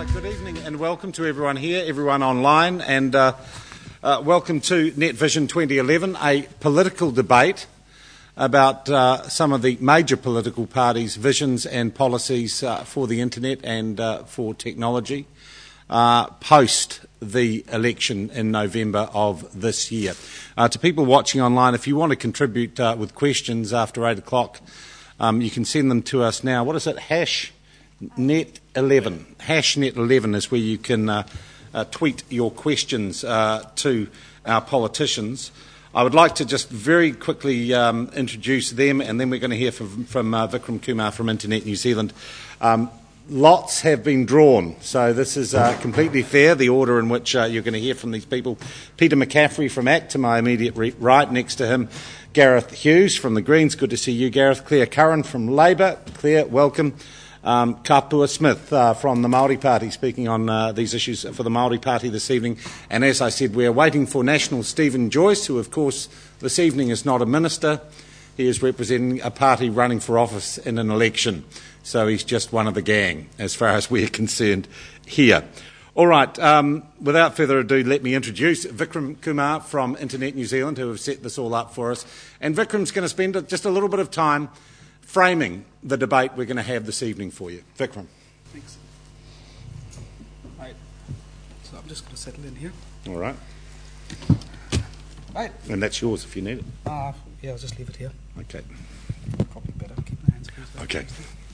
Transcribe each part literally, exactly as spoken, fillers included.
Uh, good evening and welcome to everyone here, everyone online, and uh, uh, welcome to Net Vision twenty eleven, a political debate about uh, some of the major political parties' visions and policies uh, for the internet and uh, for technology uh, post the election in November of this year. Uh, to people watching online, if you want to contribute uh, with questions after eight o'clock, um, you can send them to us now. What is it? Hash net eleven. Hash net eleven is where you can uh, uh, tweet your questions uh, to our politicians. I would like to just very quickly um, introduce them, and then we're going to hear from, from uh, Vikram Kumar from Internet New Zealand. Um, lots have been drawn, so this is uh, completely fair, the order in which uh, you're going to hear from these people. Peter McCaffrey from A C T, to my immediate re- right, next to him Gareth Hughes from the Greens. Good to see you, Gareth. Claire Curran from Labour. Claire, welcome. Um, Kapua Smith uh, from the Māori Party, speaking on uh, these issues for the Māori Party this evening. And as I said, we're waiting for National Stephen Joyce, who of course this evening is not a minister. He is representing a party running for office in an election. So he's just one of the gang as far as we're concerned here. All right, um, without further ado, let me introduce Vikram Kumar from Internet New Zealand, who have set this all up for us. And Vikram's going to spend just a little bit of time framing the debate we're going to have this evening for you. Vikram. Thanks. Right. So I'm just going to settle in here. All right. Right. And that's yours if you need it. Uh, yeah, I'll just leave it here. Okay. Probably better keep my hands closed. Okay.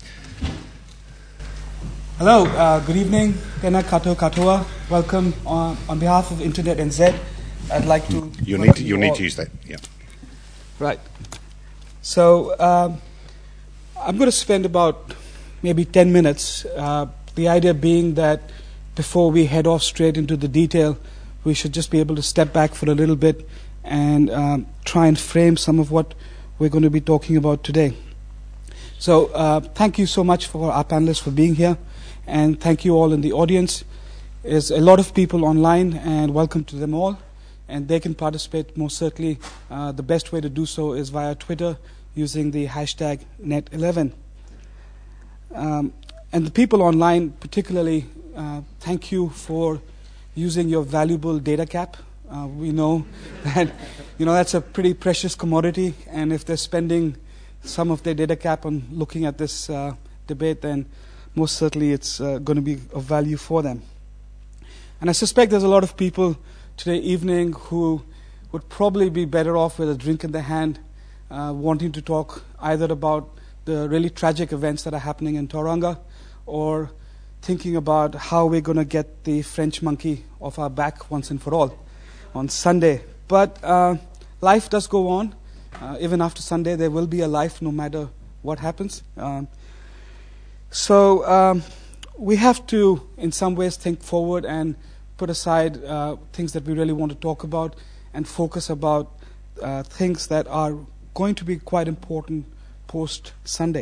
Hello. Uh, good evening. Tēnā katoa katoa. Welcome on, on behalf of Internet N Z. I'd like to. You need to. You need to use that. Yeah. Right. So. Um, I'm going to spend about maybe ten minutes, uh, the idea being that before we head off straight into the detail, we should just be able to step back for a little bit and um, try and frame some of what we're going to be talking about today. So uh, thank you so much for our panelists for being here, and thank you all in the audience. There's a lot of people online, and welcome to them all, and they can participate most certainly. Uh, the best way to do so is via Twitter, using the hashtag net eleven. Um, and the people online particularly, uh, thank you for using your valuable data cap. Uh, we know that you know that's a pretty precious commodity, and if they're spending some of their data cap on looking at this uh, debate, then most certainly it's uh, going to be of value for them. And I suspect there's a lot of people today evening who would probably be better off with a drink in their hand, Uh, wanting to talk either about the really tragic events that are happening in Tauranga, or thinking about how we're going to get the French monkey off our back once and for all on Sunday. But uh, life does go on. Uh, even after Sunday, there will be a life no matter what happens. Um, so um, we have to, in some ways, think forward and put aside uh, things that we really want to talk about and focus about uh, things that are going to be quite important post-Sunday.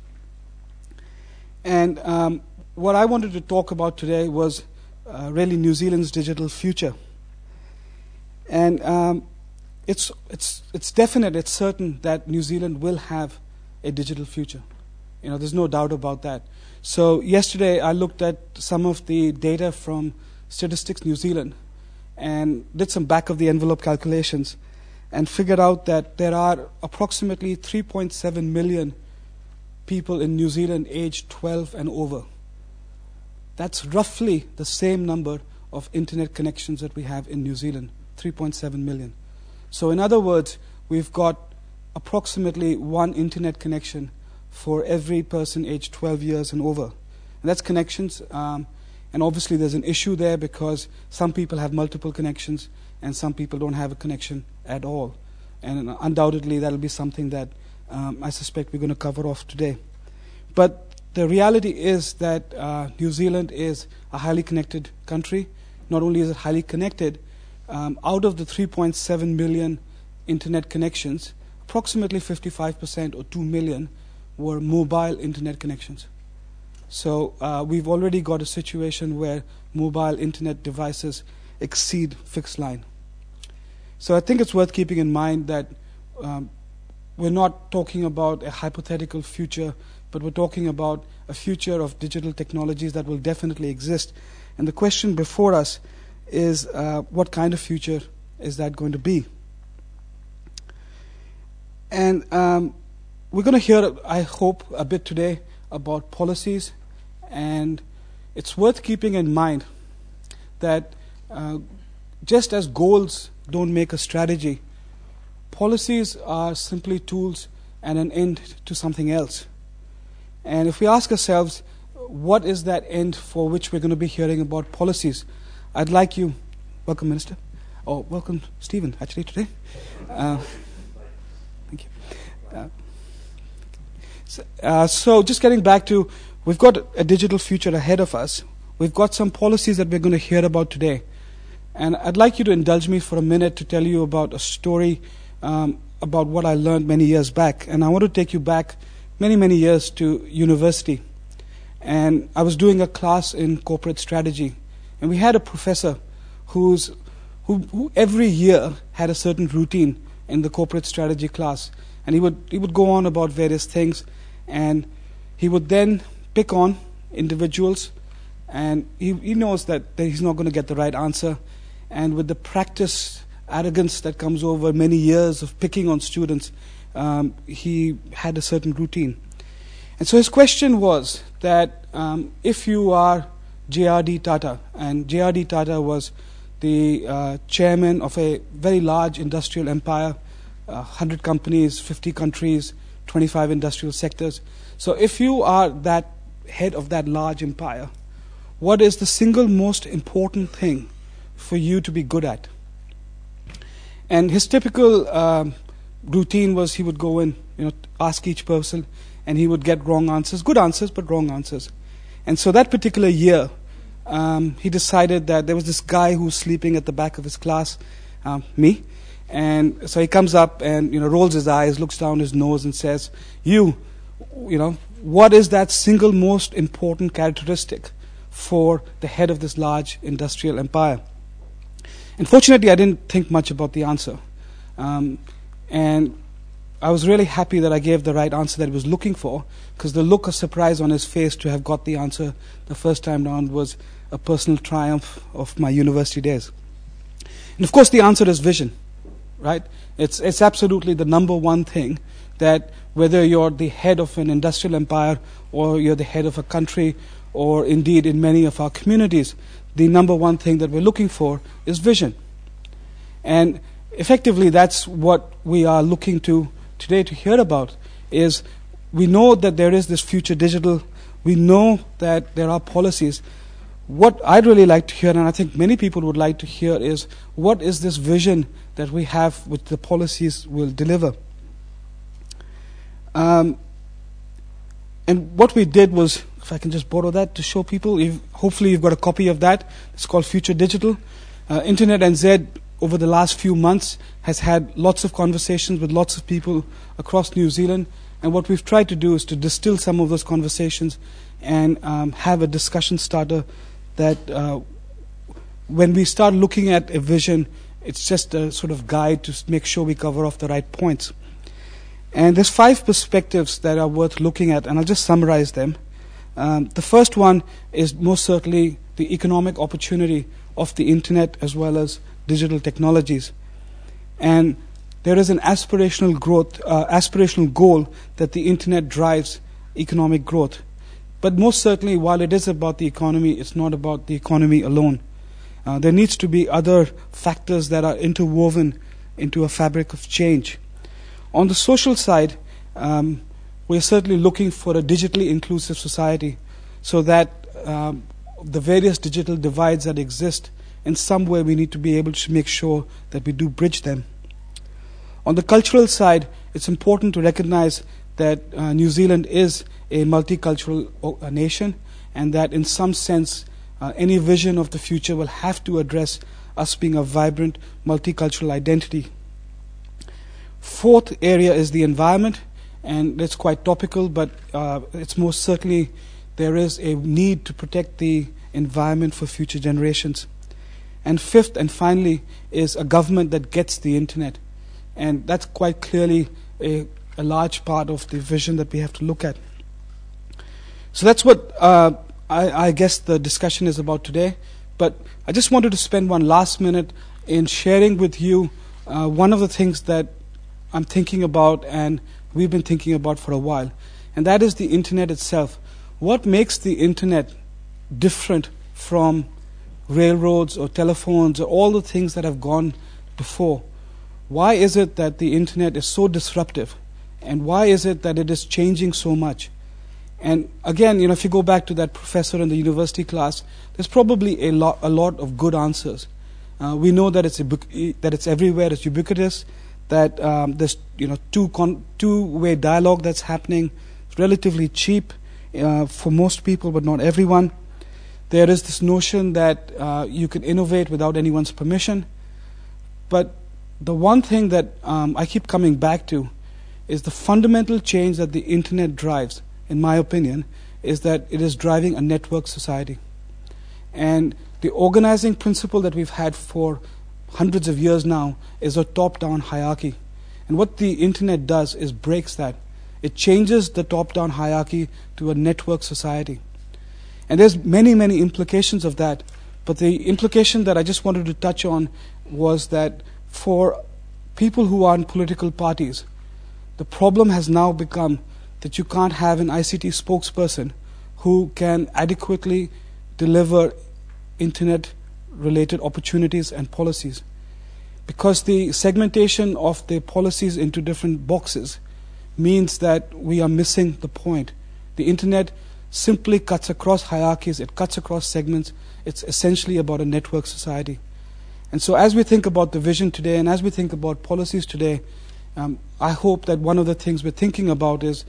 And um, what I wanted to talk about today was uh, really New Zealand's digital future. And um, it's it's it's definite, it's certain that New Zealand will have a digital future. You know, there's no doubt about that. So yesterday I looked at some of the data from Statistics New Zealand and did some back-of-the-envelope calculations, and figured out that there are approximately three point seven million people in New Zealand aged twelve and over. That's roughly the same number of internet connections that we have in New Zealand, three point seven million. So in other words, we've got approximately one internet connection for every person aged twelve years and over. And that's connections, um, and obviously there's an issue there because some people have multiple connections and some people don't have a connection at all. And undoubtedly that'll be something that um, I suspect we're going to cover off today. But the reality is that uh, New Zealand is a highly connected country. Not only is it highly connected, um, out of the three point seven million internet connections, approximately fifty-five percent or two million were mobile internet connections. So uh, we've already got a situation where mobile internet devices exceed fixed line. So I think it's worth keeping in mind that um, we're not talking about a hypothetical future, but we're talking about a future of digital technologies that will definitely exist. And the question before us is, uh, what kind of future is that going to be? And um, we're going to hear, I hope, a bit today about policies. And it's worth keeping in mind that uh, just as goals don't make a strategy, policies are simply tools and an end to something else. And if we ask ourselves, what is that end for which we're going to be hearing about policies? I'd like you, welcome Minister, or welcome Stephen, actually today. Uh, thank you. Uh, so, uh, so just getting back to, we've got a digital future ahead of us. We've got some policies that we're going to hear about today. And I'd like you to indulge me for a minute to tell you about a story um, about what I learned many years back. And I want to take you back many, many years to university. And I was doing a class in corporate strategy. And we had a professor who's, who, who every year had a certain routine in the corporate strategy class. And he would, he would go on about various things. And he would then pick on individuals. And he, he knows that, that he's not going to get the right answer. And with the practice arrogance that comes over many years of picking on students, um, he had a certain routine. And so his question was that um, if you are J R D Tata, and J R D Tata was the uh, chairman of a very large industrial empire, uh, one hundred companies, fifty countries, twenty-five industrial sectors. So if you are that head of that large empire, what is the single most important thing for you to be good at? And his typical um, routine was he would go in, you know, ask each person, and he would get wrong answers, good answers, but wrong answers. And so that particular year, um, he decided that there was this guy who was sleeping at the back of his class, um, me. And so he comes up and, you know, rolls his eyes, looks down his nose and says, you, you know, what is that single most important characteristic for the head of this large industrial empire? Unfortunately, I didn't think much about the answer. Um, and I was really happy that I gave the right answer that he was looking for, because the look of surprise on his face to have got the answer the first time round was a personal triumph of my university days. And of course, the answer is vision, right? It's, it's absolutely the number one thing that whether you're the head of an industrial empire or you're the head of a country or indeed in many of our communities, the number one thing that we're looking for is vision. And effectively, that's what we are looking to today to hear about, is we know that there is this future digital. We know that there are policies. What I'd really like to hear, and I think many people would like to hear, is what is this vision that we have which the policies will deliver? Um, and what we did was, if I can just borrow that to show people, you've, hopefully you've got a copy of that. It's called Future Digital. Uh, Internet N Z, over the last few months, has had lots of conversations with lots of people across New Zealand. And what we've tried to do is to distill some of those conversations and um, have a discussion starter that uh, when we start looking at a vision, it's just a sort of guide to make sure we cover off the right points. And there's five perspectives that are worth looking at, and I'll just summarize them. Um, the first one is most certainly the economic opportunity of the internet as well as digital technologies. And there is an aspirational growth, uh, aspirational goal that the internet drives economic growth. But most certainly, while it is about the economy, it's not about the economy alone. Uh, there needs to be other factors that are interwoven into a fabric of change. On the social side, um, we're certainly looking for a digitally inclusive society so that um, the various digital divides that exist, in some way we need to be able to make sure that we do bridge them. On the cultural side, it's important to recognize that uh, New Zealand is a multicultural uh, nation, and that in some sense uh, any vision of the future will have to address us being a vibrant multicultural identity. Fourth area is the environment, and it's quite topical, but uh, it's most certainly there is a need to protect the environment for future generations. And fifth and finally is a government that gets the internet. And that's quite clearly a a large part of the vision that we have to look at. So that's what uh, I, I guess the discussion is about today. But I just wanted to spend one last minute in sharing with you uh, one of the things that I'm thinking about and we've been thinking about for a while, and that is the Internet itself. What makes the Internet different from railroads or telephones or all the things that have gone before? Why is it that the Internet is so disruptive? And why is it that it is changing so much? And again, you know, if you go back to that professor in the university class, there's probably a lot, a lot of good answers. Uh, we know that it's ubiqu- that it's everywhere, it's ubiquitous, that um, there's you know two con- two-way dialogue that's happening. It's relatively cheap uh, for most people, but not everyone. There is this notion that uh, you can innovate without anyone's permission. But the one thing that um, I keep coming back to is the fundamental change that the Internet drives, in my opinion, is that it is driving a network society. And the organizing principle that we've had for hundreds of years now is a top-down hierarchy. And what the Internet does is breaks that. It changes the top-down hierarchy to a network society. And there's many, many implications of that. But the implication that I just wanted to touch on was that for people who are in political parties, the problem has now become that you can't have an I C T spokesperson who can adequately deliver Internet-related opportunities and policies. Because the segmentation of the policies into different boxes means that we are missing the point. The Internet simply cuts across hierarchies, it cuts across segments. It's essentially about a network society. And so as we think about the vision today and as we think about policies today, um, I hope that one of the things we're thinking about is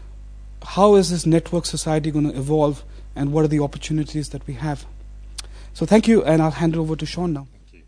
how is this network society going to evolve and what are the opportunities that we have. So thank you, and I'll hand it over to Sean now. Thank you.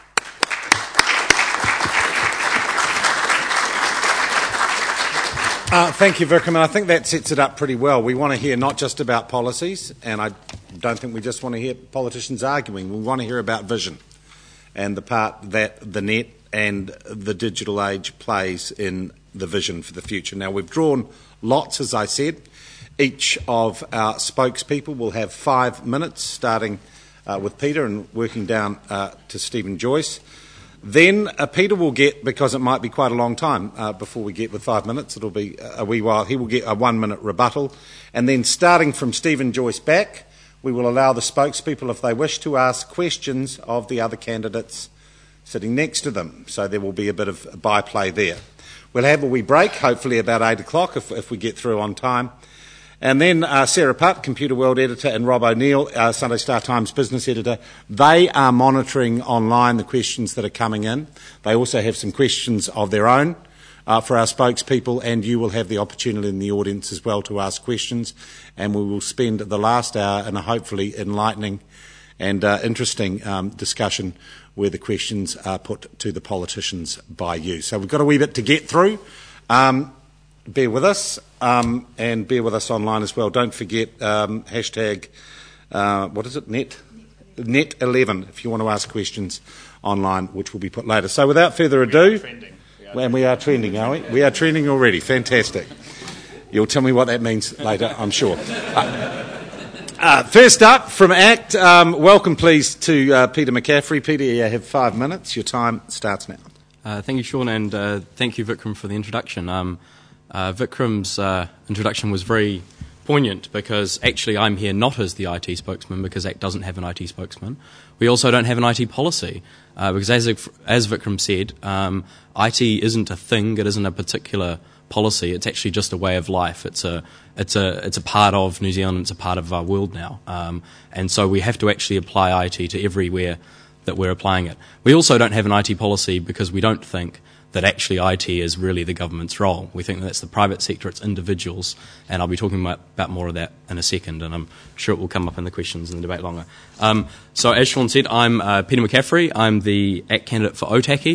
Uh, thank you, Vikram, and I think that sets it up pretty well. We want to hear not just about policies, and I don't think we just want to hear politicians arguing. We want to hear about vision and the part that the net and the digital age plays in the vision for the future. Now, we've drawn lots, as I said. Each of our spokespeople will have five minutes, starting uh, with Peter and working down uh, to Stephen Joyce. Then uh, Peter will get, because it might be quite a long time uh, before we get with five minutes, it'll be a wee while, he will get a one-minute rebuttal. And then starting from Stephen Joyce back, we will allow the spokespeople, if they wish, to ask questions of the other candidates sitting next to them. So there will be a bit of byplay there. We'll have a wee break, hopefully about eight o'clock if, if we get through on time. And then uh, Sarah Putt, Computer World Editor, and Rob O'Neill, uh, Sunday Star Times Business Editor, they are monitoring online the questions that are coming in. They also have some questions of their own uh, for our spokespeople, and you will have the opportunity in the audience as well to ask questions. And we will spend the last hour in a hopefully enlightening and uh, interesting um, discussion where the questions are put to the politicians by you. So we've got a wee bit to get through. Um, bear with us, um, and bear with us online as well. Don't forget um, hashtag, uh, what is it, net? net eleven, if you want to ask questions online, which will be put later. So without further ado, we are trending. We are and we are trending, are we? We are trending already. Fantastic. You'll tell me what that means later, I'm sure. Uh, Uh, first up, from ACT, um, welcome please to uh, Peter McCaffrey. Peter, you have five minutes. Your time starts now. Uh, thank you, Sean, and uh, thank you, Vikram, for the introduction. Um, uh, Vikram's uh, introduction was very poignant because actually I'm here not as the I T spokesman because ACT doesn't have an I T spokesman. We also don't have an I T policy uh, because, as, as Vikram said, um, I T isn't a thing, it isn't a particular policy. It's actually just a way of life. It's a it's a it's a part of New Zealand. It's a part of our world now, um, and so we have to actually apply I T to everywhere that we're applying it. We also don't have an I T policy because we don't think that actually I T is really the government's role. We think that that's the private sector. It's individuals, and I'll be talking about, about more of that in a second, and I'm sure it will come up in the questions in the debate longer. Um, so as Sean said, I'm uh, Peter McCaffrey. I'm the ACT candidate for Otaki.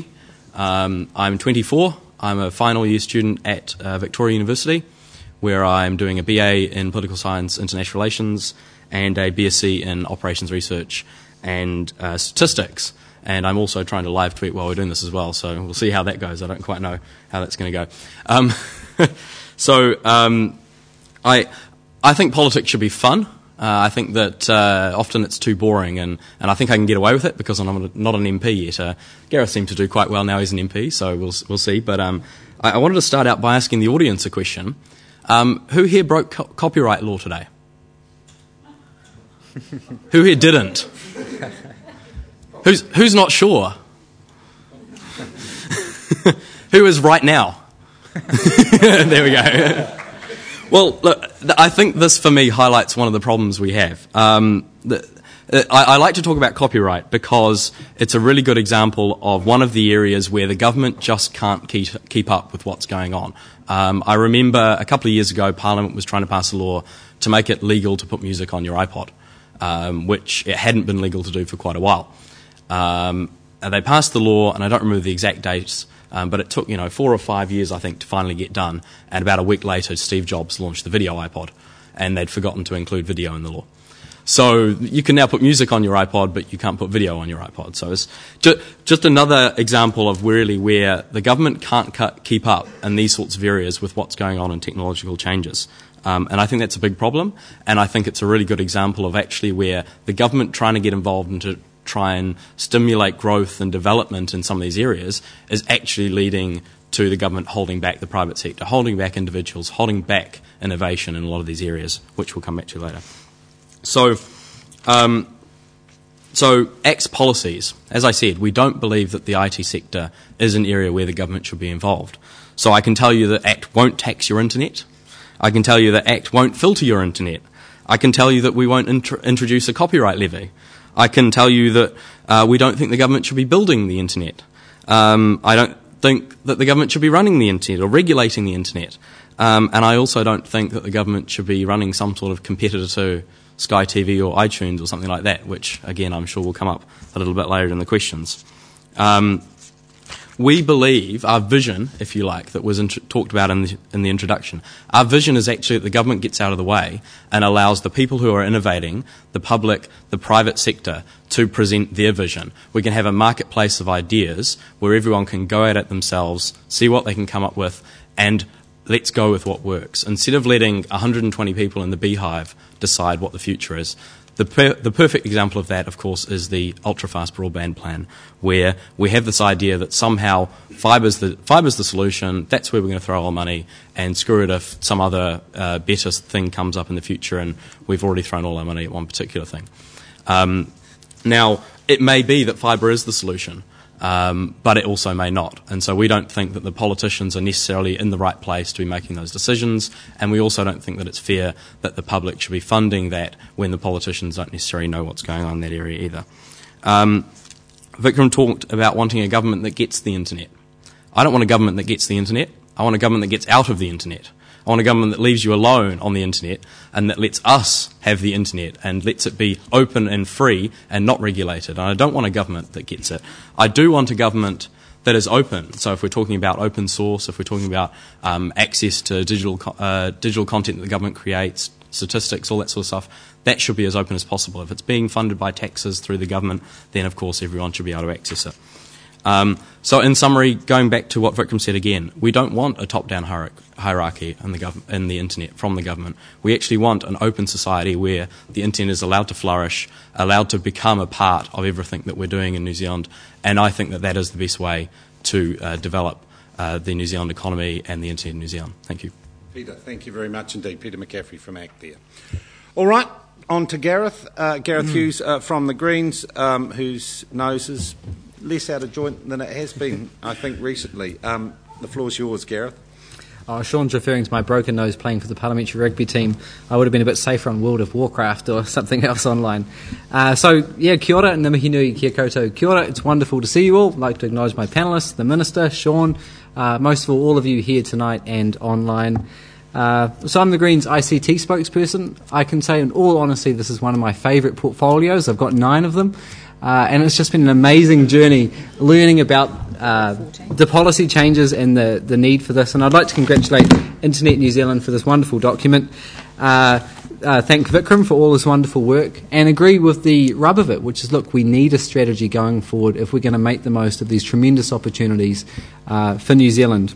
Um, I'm twenty-four. I'm a final year student at uh, Victoria University, where I'm doing a B A in Political Science, International Relations, and a B S c in Operations Research and uh, Statistics. and I'm also trying to live tweet while we're doing this as well, so we'll see how that goes. I don't quite know how that's going to go. Um, so um, I, I think politics should be fun. Uh, I think that uh, often it's too boring, and, and I think I can get away with it because I'm not an M P yet. Uh, Gareth seemed to do quite well now he's an M P, so we'll we'll see. But um, I, I wanted to start out by asking the audience a question. Um, who here broke co- copyright law today? Who here didn't? Who's who's not sure? Who is right now? There we go. Well, look, I think this, for me, highlights one of the problems we have. Um, the, I, I like to talk about copyright because it's a really good example of one of the areas where the government just can't keep, keep up with what's going on. Um, I remember a couple of years ago, Parliament was trying to pass a law to make it legal to put music on your iPod, um, which it hadn't been legal to do for quite a while. Um, and they passed the law, and I don't remember the exact dates, Um, but it took, you know, four or five years, I think, to finally get done. And about a week later, Steve Jobs launched the video iPod, and they'd forgotten to include video in the law. So you can now put music on your iPod, but you can't put video on your iPod. So it's ju- just another example of really where the government can't cut, keep up in these sorts of areas with what's going on in technological changes. Um, and I think that's a big problem, and I think it's a really good example of actually where the government trying to get involved into try and stimulate growth and development in some of these areas is actually leading to the government holding back the private sector, holding back individuals, holding back innovation in a lot of these areas, which we'll come back to later. So, um, so A C T's policies, as I said, we don't believe that the I T sector is an area where the government should be involved. So I can tell you that A C T won't tax your internet. I can tell you that A C T won't filter your internet. I can tell you that we won't int- introduce a copyright levy. I can tell you that uh, we don't think the government should be building the internet. Um, I don't think that the government should be running the internet or regulating the internet. Um, and I also don't think that the government should be running some sort of competitor to Sky T V or iTunes or something like that, which, again, I'm sure will come up a little bit later in the questions. Um, we believe, our vision, if you like, that was int- talked about in the, in the introduction, our vision is actually that the government gets out of the way and allows the people who are innovating, the public, the private sector, to present their vision. We can have a marketplace of ideas where everyone can go at it themselves, see what they can come up with, and let's go with what works. Instead of letting one hundred twenty people in the beehive decide what the future is. The, per- the perfect example of that, of course, is the ultra-fast broadband plan, where we have this idea that somehow fiber's the, fiber's the solution, that's where we're going to throw our money, and screw it if some other uh, better thing comes up in the future, and we've already thrown all our money at one particular thing. Um, now, it may be that fiber is the solution, Um, but it also may not. And so we don't think that the politicians are necessarily in the right place to be making those decisions, and we also don't think that it's fair that the public should be funding that when the politicians don't necessarily know what's going on in that area either. Um, Vikram talked about wanting a government that gets the internet. I don't want a government that gets the internet. I want a government that gets out of the internet. I want a government that leaves you alone on the internet and that lets us have the internet and lets it be open and free and not regulated. And I don't want a government that gets it. I do want a government that is open. So if we're talking about open source, if we're talking about um, access to digital co- uh, digital content that the government creates, statistics, all that sort of stuff, that should be as open as possible. If it's being funded by taxes through the government, then of course everyone should be able to access it. Um, so in summary, going back to what Vikram said again, we don't want a top-down hierarchy in the, gov- in the internet from the government. We actually want an open society where the internet is allowed to flourish, allowed to become a part of everything that we're doing in New Zealand, and I think that that is the best way to uh, develop uh, the New Zealand economy and the internet in New Zealand. Thank you. Peter, thank you very much indeed. Peter McCaffrey from A C T there. All right, on to Gareth. Uh, Gareth mm. Hughes uh, from the Greens, um, whose nose is less out of joint than it has been, I think, recently. Um, the floor's yours, Gareth. Oh, Sean's referring to my broken nose playing for the parliamentary rugby team. I would have been a bit safer on World of Warcraft or something else online. Uh, so, yeah, kia ora, ngā mihi nui kia koutou. Kia ora, it's wonderful to see you all. I'd like to acknowledge my panellists, the Minister, Sean, uh, most of all, all of you here tonight and online. Uh, so I'm the Greens I C T spokesperson. I can say in all honesty this is one of my favourite portfolios. I've got nine of them. Uh, and it's just been an amazing journey learning about uh, the policy changes and the, the need for this. And I'd like to congratulate Internet New Zealand for this wonderful document. Uh, uh, thank Vikram for all his wonderful work and agree with the rub of it, which is, look, we need a strategy going forward if we're going to make the most of these tremendous opportunities uh, for New Zealand.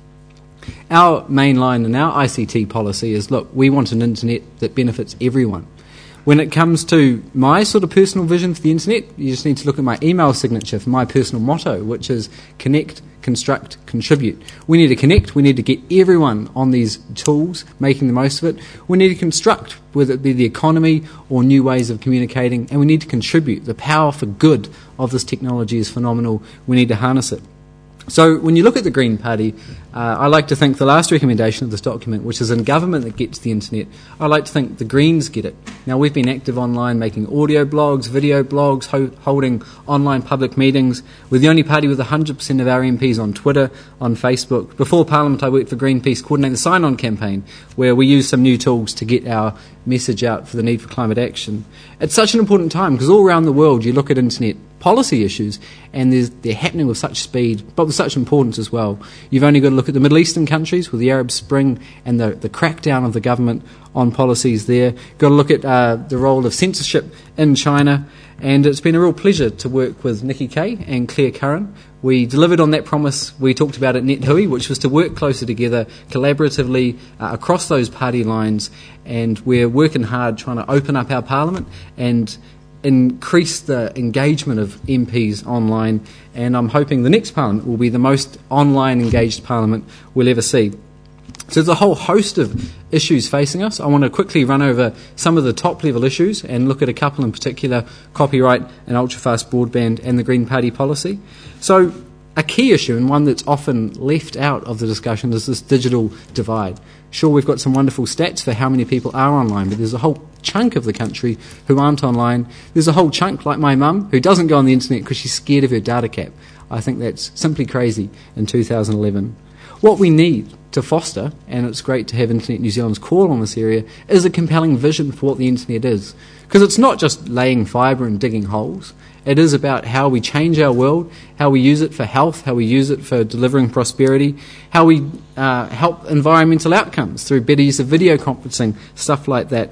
Our main line in our I C T policy is, look, we want an internet that benefits everyone. When it comes to my sort of personal vision for the internet, you just need to look at my email signature for my personal motto, which is connect, construct, contribute. We need to connect, we need to get everyone on these tools, making the most of it. We need to construct, whether it be the economy or new ways of communicating, and we need to contribute. The power for good of this technology is phenomenal. We need to harness it. So when you look at the Green Party, uh, I like to think the last recommendation of this document, which is in government that gets the internet, I like to think the Greens get it. Now, we've been active online, making audio blogs, video blogs, ho- holding online public meetings. We're the only party with one hundred percent of our M Ps on Twitter, on Facebook. Before Parliament, I worked for Greenpeace, coordinating the sign-on campaign, where we use some new tools to get our message out for the need for climate action. It's such an important time, because all around the world you look at internet policy issues, and they're happening with such speed, but with such importance as well. You've only got to look at the Middle Eastern countries with the Arab Spring and the, the crackdown of the government on policies there. Got to look at uh, the role of censorship in China, and it's been a real pleasure to work with Nikki Kay and Claire Curran. We delivered on that promise we talked about at NetHui, which was to work closer together, collaboratively uh, across those party lines, and we're working hard trying to open up our parliament and increase the engagement of M Ps online, and I'm hoping the next Parliament will be the most online engaged Parliament we'll ever see. So there's a whole host of issues facing us. I want to quickly run over some of the top level issues and look at a couple in particular: copyright and ultra-fast broadband and the Green Party policy. So a key issue, and one that's often left out of the discussion, is this digital divide. Sure, we've got some wonderful stats for how many people are online, but there's a whole chunk of the country who aren't online. There's a whole chunk, like my mum, who doesn't go on the internet because she's scared of her data cap. I think that's simply crazy in two thousand eleven. What we need to foster, and it's great to have Internet New Zealand's call on this area, is a compelling vision for what the internet is. Because it's not just laying fibre and digging holes. It is about how we change our world, how we use it for health, how we use it for delivering prosperity, how we uh, help environmental outcomes through better use of video conferencing, stuff like that.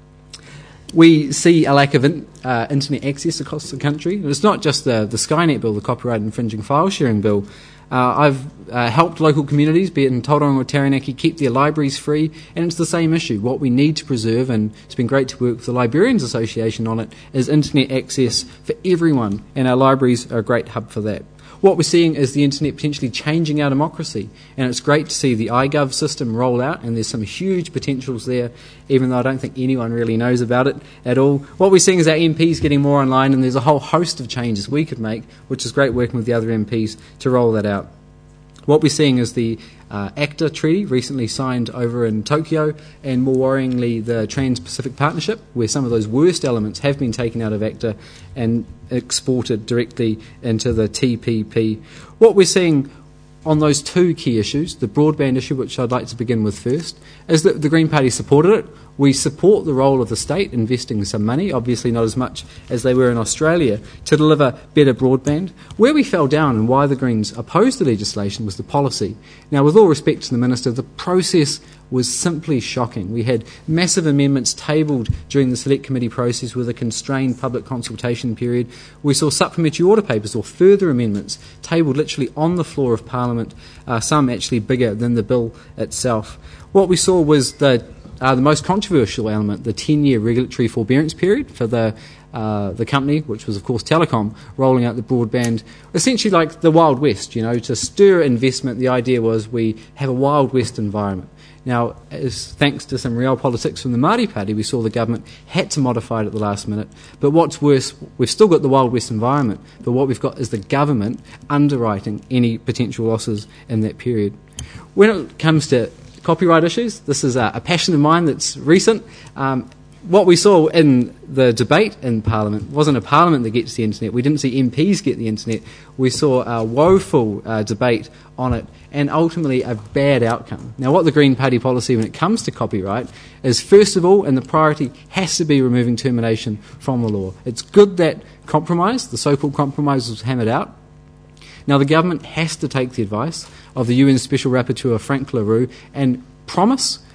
We see a lack of in, uh, internet access across the country. And it's not just the, the Skynet bill, the copyright infringing file sharing bill. Uh, I've uh, helped local communities, be it in Tauranga or Taranaki, keep their libraries free, and it's the same issue. What we need to preserve, and it's been great to work with the Librarians Association on it, is internet access for everyone, and our libraries are a great hub for that. What we're seeing is the internet potentially changing our democracy, and it's great to see the iGov system roll out, and there's some huge potentials there, even though I don't think anyone really knows about it at all. What we're seeing is our M Ps getting more online, and there's a whole host of changes we could make, which is great working with the other M Ps to roll that out. What we're seeing is the uh, ACTA treaty recently signed over in Tokyo, and more worryingly the Trans-Pacific Partnership, where some of those worst elements have been taken out of ACTA and exported directly into the T P P. What we're seeing on those two key issues, the broadband issue, which I'd like to begin with first, is that the Green Party supported it. We support the role of the state investing some money, obviously not as much as they were in Australia, to deliver better broadband. Where we fell down and why the Greens opposed the legislation was the policy. Now, with all respect to the Minister, the process was simply shocking. We had massive amendments tabled during the Select Committee process with a constrained public consultation period. We saw supplementary order papers or further amendments tabled literally on the floor of Parliament, uh, some actually bigger than the bill itself. What we saw was the Uh, the most controversial element, the ten-year regulatory forbearance period for the uh, the company, which was, of course, Telecom, rolling out the broadband, essentially like the Wild West, you know, to stir investment. The idea was we have a Wild West environment. Now, as, thanks to some real politics from the Māori Party, we saw the government had to modify it at the last minute. But what's worse, we've still got the Wild West environment, but what we've got is the government underwriting any potential losses in that period. When it comes to copyright issues, this is a, a passion of mine that's recent. Um, what we saw in the debate in Parliament wasn't a Parliament that gets the internet. We didn't see M Ps get the internet. We saw a woeful uh, debate on it and ultimately a bad outcome. Now, what the Green Party policy when it comes to copyright is, first of all, and the priority has to be removing termination from the law. It's good that compromise, the so-called compromise, was hammered out. Now, the government has to take the advice of the U N Special Rapporteur Frank LaRue and promise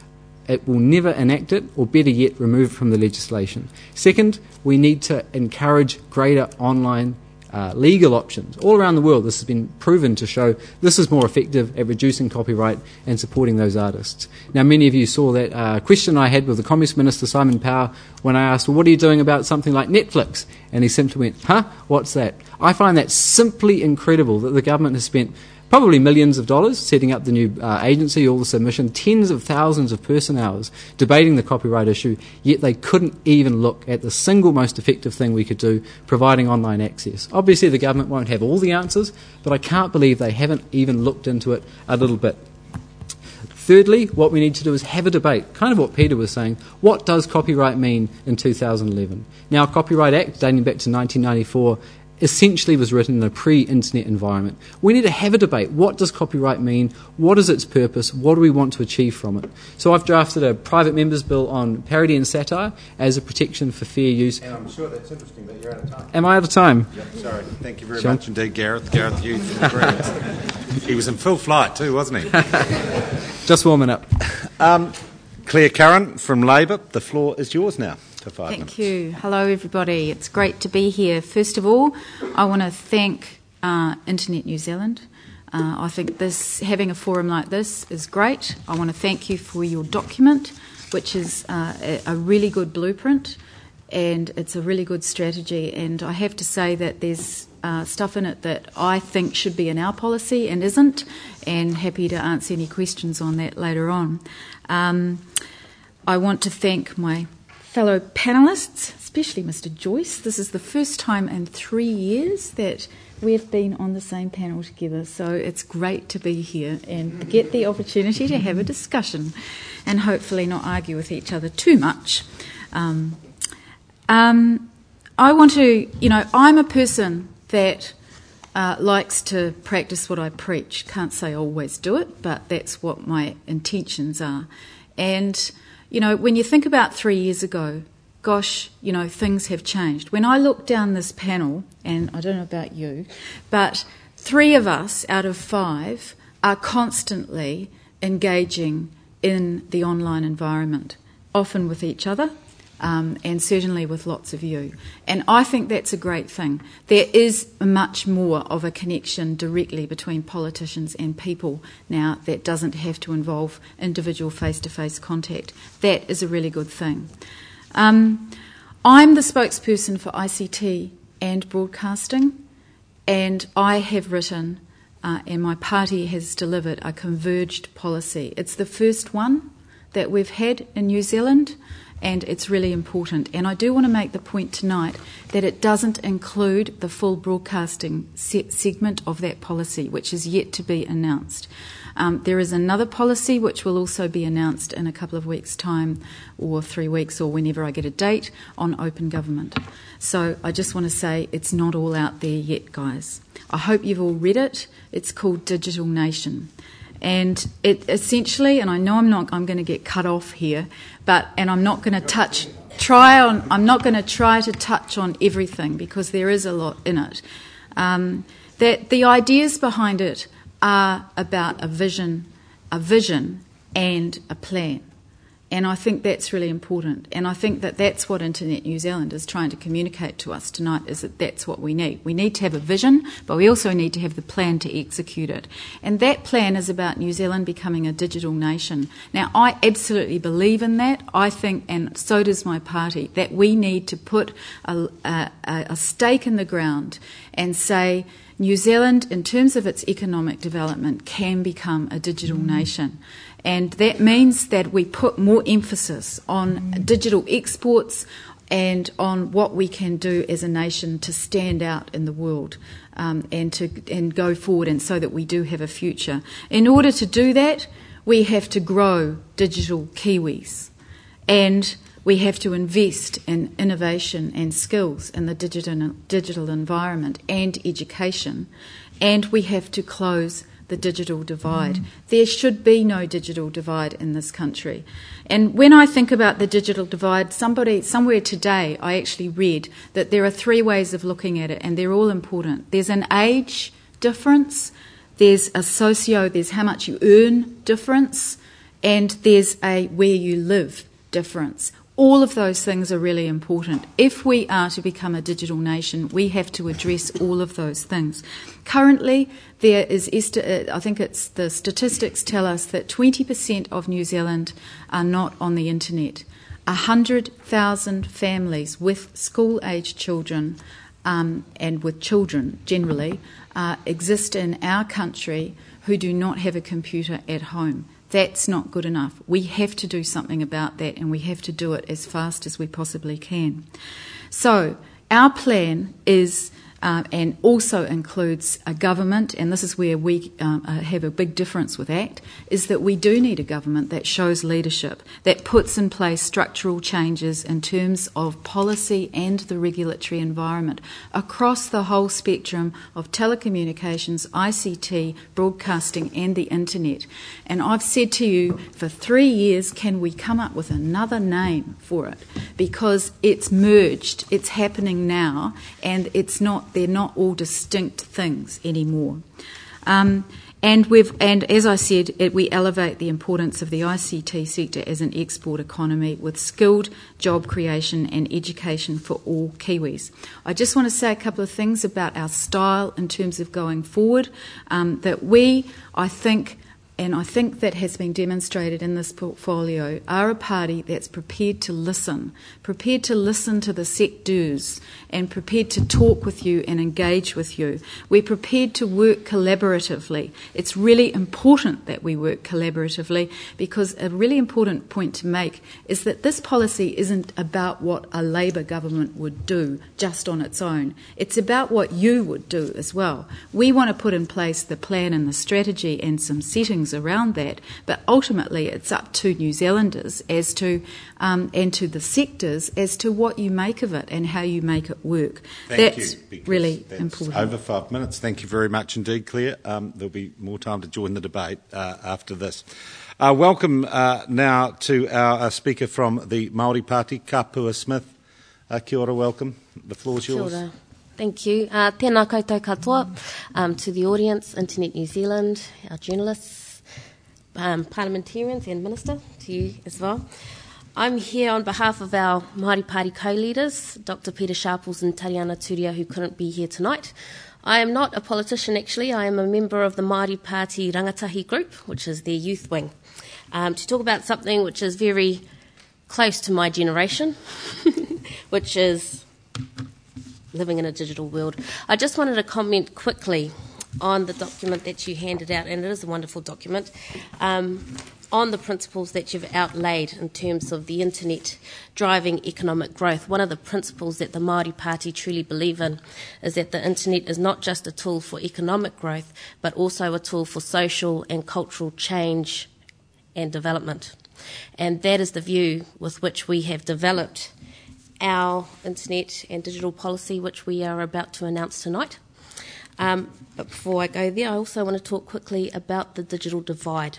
it will never enact it, or better yet, remove it from the legislation. Second, we need to encourage greater online uh, legal options. All around the world, this has been proven to show this is more effective at reducing copyright and supporting those artists. Now, many of you saw that uh, question I had with the Commerce Minister, Simon Power, when I asked, well, what are you doing about something like Netflix? And he simply went, huh, what's that? I find that simply incredible that the government has spent probably millions of dollars setting up the new uh, agency, all the submission, tens of thousands of person hours debating the copyright issue, yet they couldn't even look at the single most effective thing we could do, providing online access. Obviously the government won't have all the answers, but I can't believe they haven't even looked into it a little bit. Thirdly, what we need to do is have a debate, kind of what Peter was saying. What does copyright mean in two thousand eleven? Now, Copyright Act, dating back to nineteen ninety-four, essentially was written in a pre-internet environment. We need to have a debate. What does copyright mean? What is its purpose? What do we want to achieve from it? So I've drafted a private member's bill on parody and satire as a protection for fair use. And I'm sure that's interesting, but you're out of time. Am I out of time? Yep, sorry. Thank you very Sure. much indeed, Gareth. Gareth Hughes from the Greens. He was in full flight too, wasn't he? Just warming up. Um, Claire Curran from Labor, the floor is yours now. For five Thank minutes. you. Hello, everybody. It's great to be here. First of all, I want to thank uh, Internet New Zealand. Uh, I think this having a forum like this is great. I want to thank you for your document, which is uh, a, a really good blueprint, and it's a really good strategy. And I have to say that there's uh, stuff in it that I think should be in our policy and isn't, and happy to answer any questions on that later on. Um, I want to thank my fellow panellists, especially Mister Joyce. This is the first time in three years that we've been on the same panel together, so it's great to be here and get the opportunity to have a discussion and hopefully not argue with each other too much. Um, um, I want to, you know, I'm a person that uh, likes to practice what I preach. Can't say I always do it, but that's what my intentions are. And you know, when you think about three years ago, gosh, you know, things have changed. When I look down this panel, and I don't know about you, but three of us out of five are constantly engaging in the online environment, often with each other, um, and certainly with lots of you. And I think that's a great thing. There is much more of a connection directly between politicians and people now that doesn't have to involve individual face-to-face contact. That is a really good thing. Um, I'm the spokesperson for I C T and broadcasting, and I have written, uh, and my party has delivered, a converged policy. It's the first one that we've had in New Zealand, and it's really important. And I do want to make the point tonight that it doesn't include the full broadcasting se- segment of that policy, which is yet to be announced. Um, there is another policy which will also be announced in a couple of weeks' time, or three weeks, or whenever I get a date, on open government. So I just want to say it's not all out there yet, guys. I hope you've all read it. It's called Digital Nation. And it essentially, and I know I'm not, I'm going to get cut off here, but and I'm not going to touch, try on, I'm not going to try to touch on everything because there is a lot in it. Um, that the ideas behind it are about a vision, a vision, and a plan. And I think that's really important. And I think that that's what Internet New Zealand is trying to communicate to us tonight, is that that's what we need. We need to have a vision, but we also need to have the plan to execute it. And that plan is about New Zealand becoming a digital nation. Now, I absolutely believe in that. I think, and so does my party, that we need to put a, a, a stake in the ground and say, New Zealand, in terms of its economic development, can become a digital nation. And that means that we put more emphasis on digital exports and on what we can do as a nation to stand out in the world um, and to and go forward, and so that we do have a future. In order to do that, we have to grow digital Kiwis, and we have to invest in innovation and skills in the digital digital environment and education, and we have to close the digital divide. Mm. There should be no digital divide in this country. And when I think about the digital divide, somebody somewhere today I actually read that there are three ways of looking at it, and they're all important. There's an age difference, there's a socio, there's how much you earn difference, and there's a where you live difference. All of those things are really important. If we are to become a digital nation, we have to address all of those things. Currently, there is, I think it's the statistics tell us that twenty percent of New Zealand are not on the internet. one hundred thousand families with school-aged children um, and with children generally uh, exist in our country who do not have a computer at home. That's not good enough. We have to do something about that, and we have to do it as fast as we possibly can. So our plan is, uh, and also includes a government, and this is where we um, have a big difference with ACT, is that we do need a government that shows leadership, that puts in place structural changes in terms of policy and the regulatory environment across the whole spectrum of telecommunications, I C T, broadcasting and the internet. And I've said to you for three years, can we come up with another name for it? Because it's merged, it's happening now, and it's not they're not all distinct things anymore. Um, and we've, and as I said, it, we elevate the importance of the I C T sector as an export economy with skilled job creation and education for all Kiwis. I just want to say a couple of things about our style in terms of going forward, um, that we, I think, and I think that has been demonstrated in this portfolio, are a party that's prepared to listen, prepared to listen to the sectors and prepared to talk with you and engage with you. We're prepared to work collaboratively. It's really important that we work collaboratively, because a really important point to make is that this policy isn't about what a Labour government would do just on its own. It's about what you would do as well. We want to put in place the plan and the strategy and some settings around that, but ultimately it's up to New Zealanders as to um, and to the sectors as to what you make of it and how you make it work. Thank that's you, really that's important. Over five minutes. Thank you very much indeed, Claire. Um, there'll be more time to join the debate uh, after this. Uh, welcome uh, now to our uh, speaker from the Māori Party, Kapua Smith. Uh, kia ora, welcome. The floor's yours. Kia ora. Thank you. Uh, tēnā koutou katoa um, to the audience, Internet New Zealand, our journalists, um, parliamentarians and Minister, to you as well. I'm here on behalf of our Māori Party co-leaders, Doctor Peter Sharples and Tariana Turia, who couldn't be here tonight. I am not a politician, actually. I am a member of the Māori Party Rangatahi Group, which is their youth wing, um, to talk about something which is very close to my generation, which is living in a digital world. I just wanted to comment quickly on the document that you handed out, and it is a wonderful document, um, on the principles that you've outlaid in terms of the internet driving economic growth. One of the principles that the Māori Party truly believe in is that the internet is not just a tool for economic growth, but also a tool for social and cultural change and development. And that is the view with which we have developed our internet and digital policy, which we are about to announce tonight. Um, but before I go there, I also want to talk quickly about the digital divide.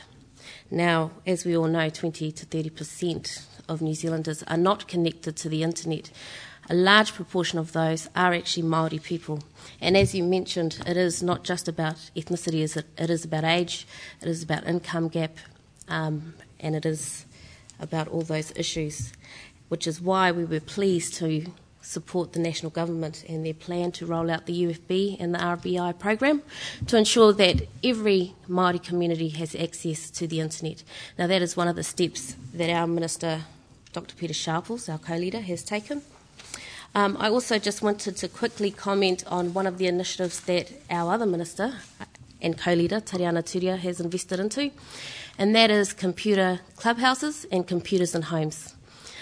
Now, as we all know, twenty to thirty percent of New Zealanders are not connected to the internet. A large proportion of those are actually Māori people. And as you mentioned, it is not just about ethnicity, it is about age, it is about income gap, um, and it is about all those issues, which is why we were pleased to support the national government and their plan to roll out the U F B and the R B I program to ensure that every Māori community has access to the internet. Now, that is one of the steps that our Minister, Doctor Peter Sharples, our co-leader, has taken. Um, I also just wanted to quickly comment on one of the initiatives that our other Minister and co-leader, Tariana Turia, has invested into, and that is computer clubhouses and computers in homes.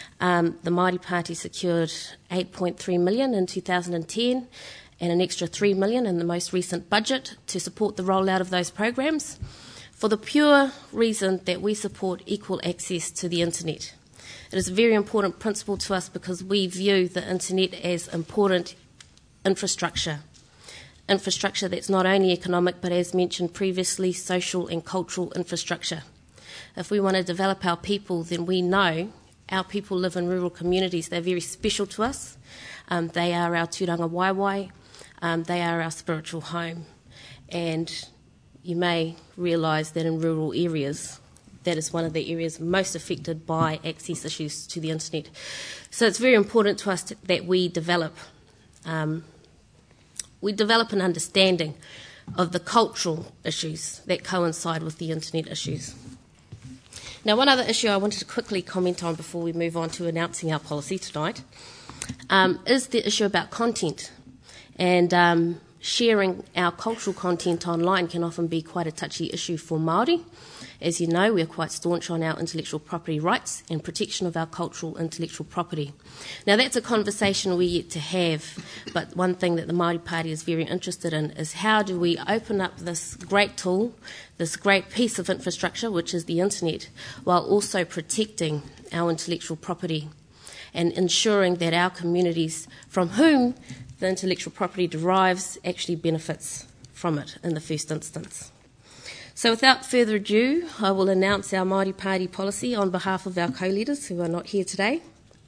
Um, the Māori Party secured eight point three million dollars in two thousand ten and an extra three million dollars in the most recent budget to support the rollout of those programs, for the pure reason that we support equal access to the internet. It is a very important principle to us because we view the internet as important infrastructure, infrastructure that's not only economic but, as mentioned previously, social and cultural infrastructure. If we want to develop our people, then we know our people live in rural communities. They're very special to us. Um, they are our tūranga waiwai. Um, they are our spiritual home. And you may realise that in rural areas, that is one of the areas most affected by access issues to the internet. So it's very important to us to, that we develop um, we develop an understanding of the cultural issues that coincide with the internet issues. Now, one other issue I wanted to quickly comment on before we move on to announcing our policy tonight um, is the issue about content. And um, sharing our cultural content online can often be quite a touchy issue for Māori. As you know, we are quite staunch on our intellectual property rights and protection of our cultural intellectual property. Now, that's a conversation we're yet to have, but one thing that the Māori Party is very interested in is how do we open up this great tool, this great piece of infrastructure, which is the internet, while also protecting our intellectual property and ensuring that our communities from whom the intellectual property derives actually benefits from it in the first instance. So without further ado, I will announce our Māori Party policy on behalf of our co-leaders who are not here today.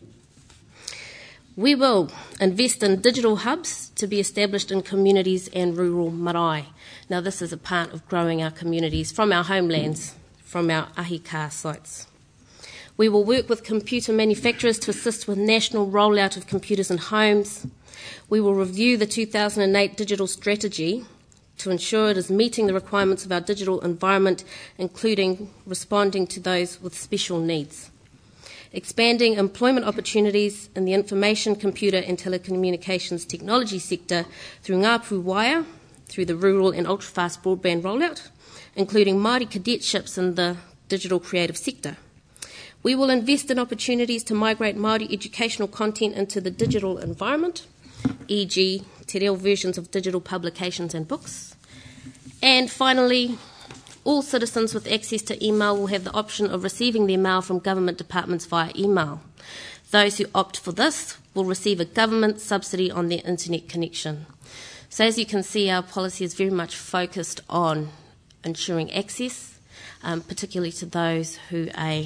We will invest in digital hubs to be established in communities and rural marae. Now, this is a part of growing our communities from our homelands, from our ahika sites. We will work with computer manufacturers to assist with national rollout of computers in homes. We will review the two thousand eight digital strategy to ensure it is meeting the requirements of our digital environment, including responding to those with special needs. Expanding employment opportunities in the information, computer and telecommunications technology sector through Ngāpu Waia, through the rural and ultra-fast broadband rollout, including Māori cadetships in the digital creative sector. We will invest in opportunities to migrate Māori educational content into the digital environment, for example te reo versions of digital publications and books. And finally, all citizens with access to email will have the option of receiving their mail from government departments via email. Those who opt for this will receive a government subsidy on their internet connection. So as you can see, our policy is very much focused on ensuring access, um, particularly to those who are,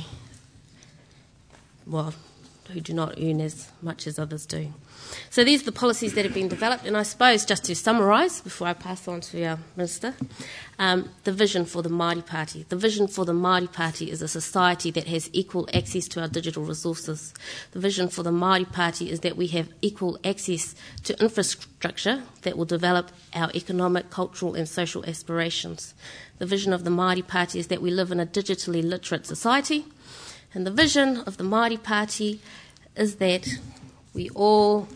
well, who do not earn as much as others do. So these are the policies that have been developed, and I suppose just to summarise before I pass on to our Minister, um, the vision for the Māori Party. The vision for the Māori Party is a society that has equal access to our digital resources. The vision for the Māori Party is that we have equal access to infrastructure that will develop our economic, cultural and social aspirations. The vision of the Māori Party is that we live in a digitally literate society, and the vision of the Māori Party is that we all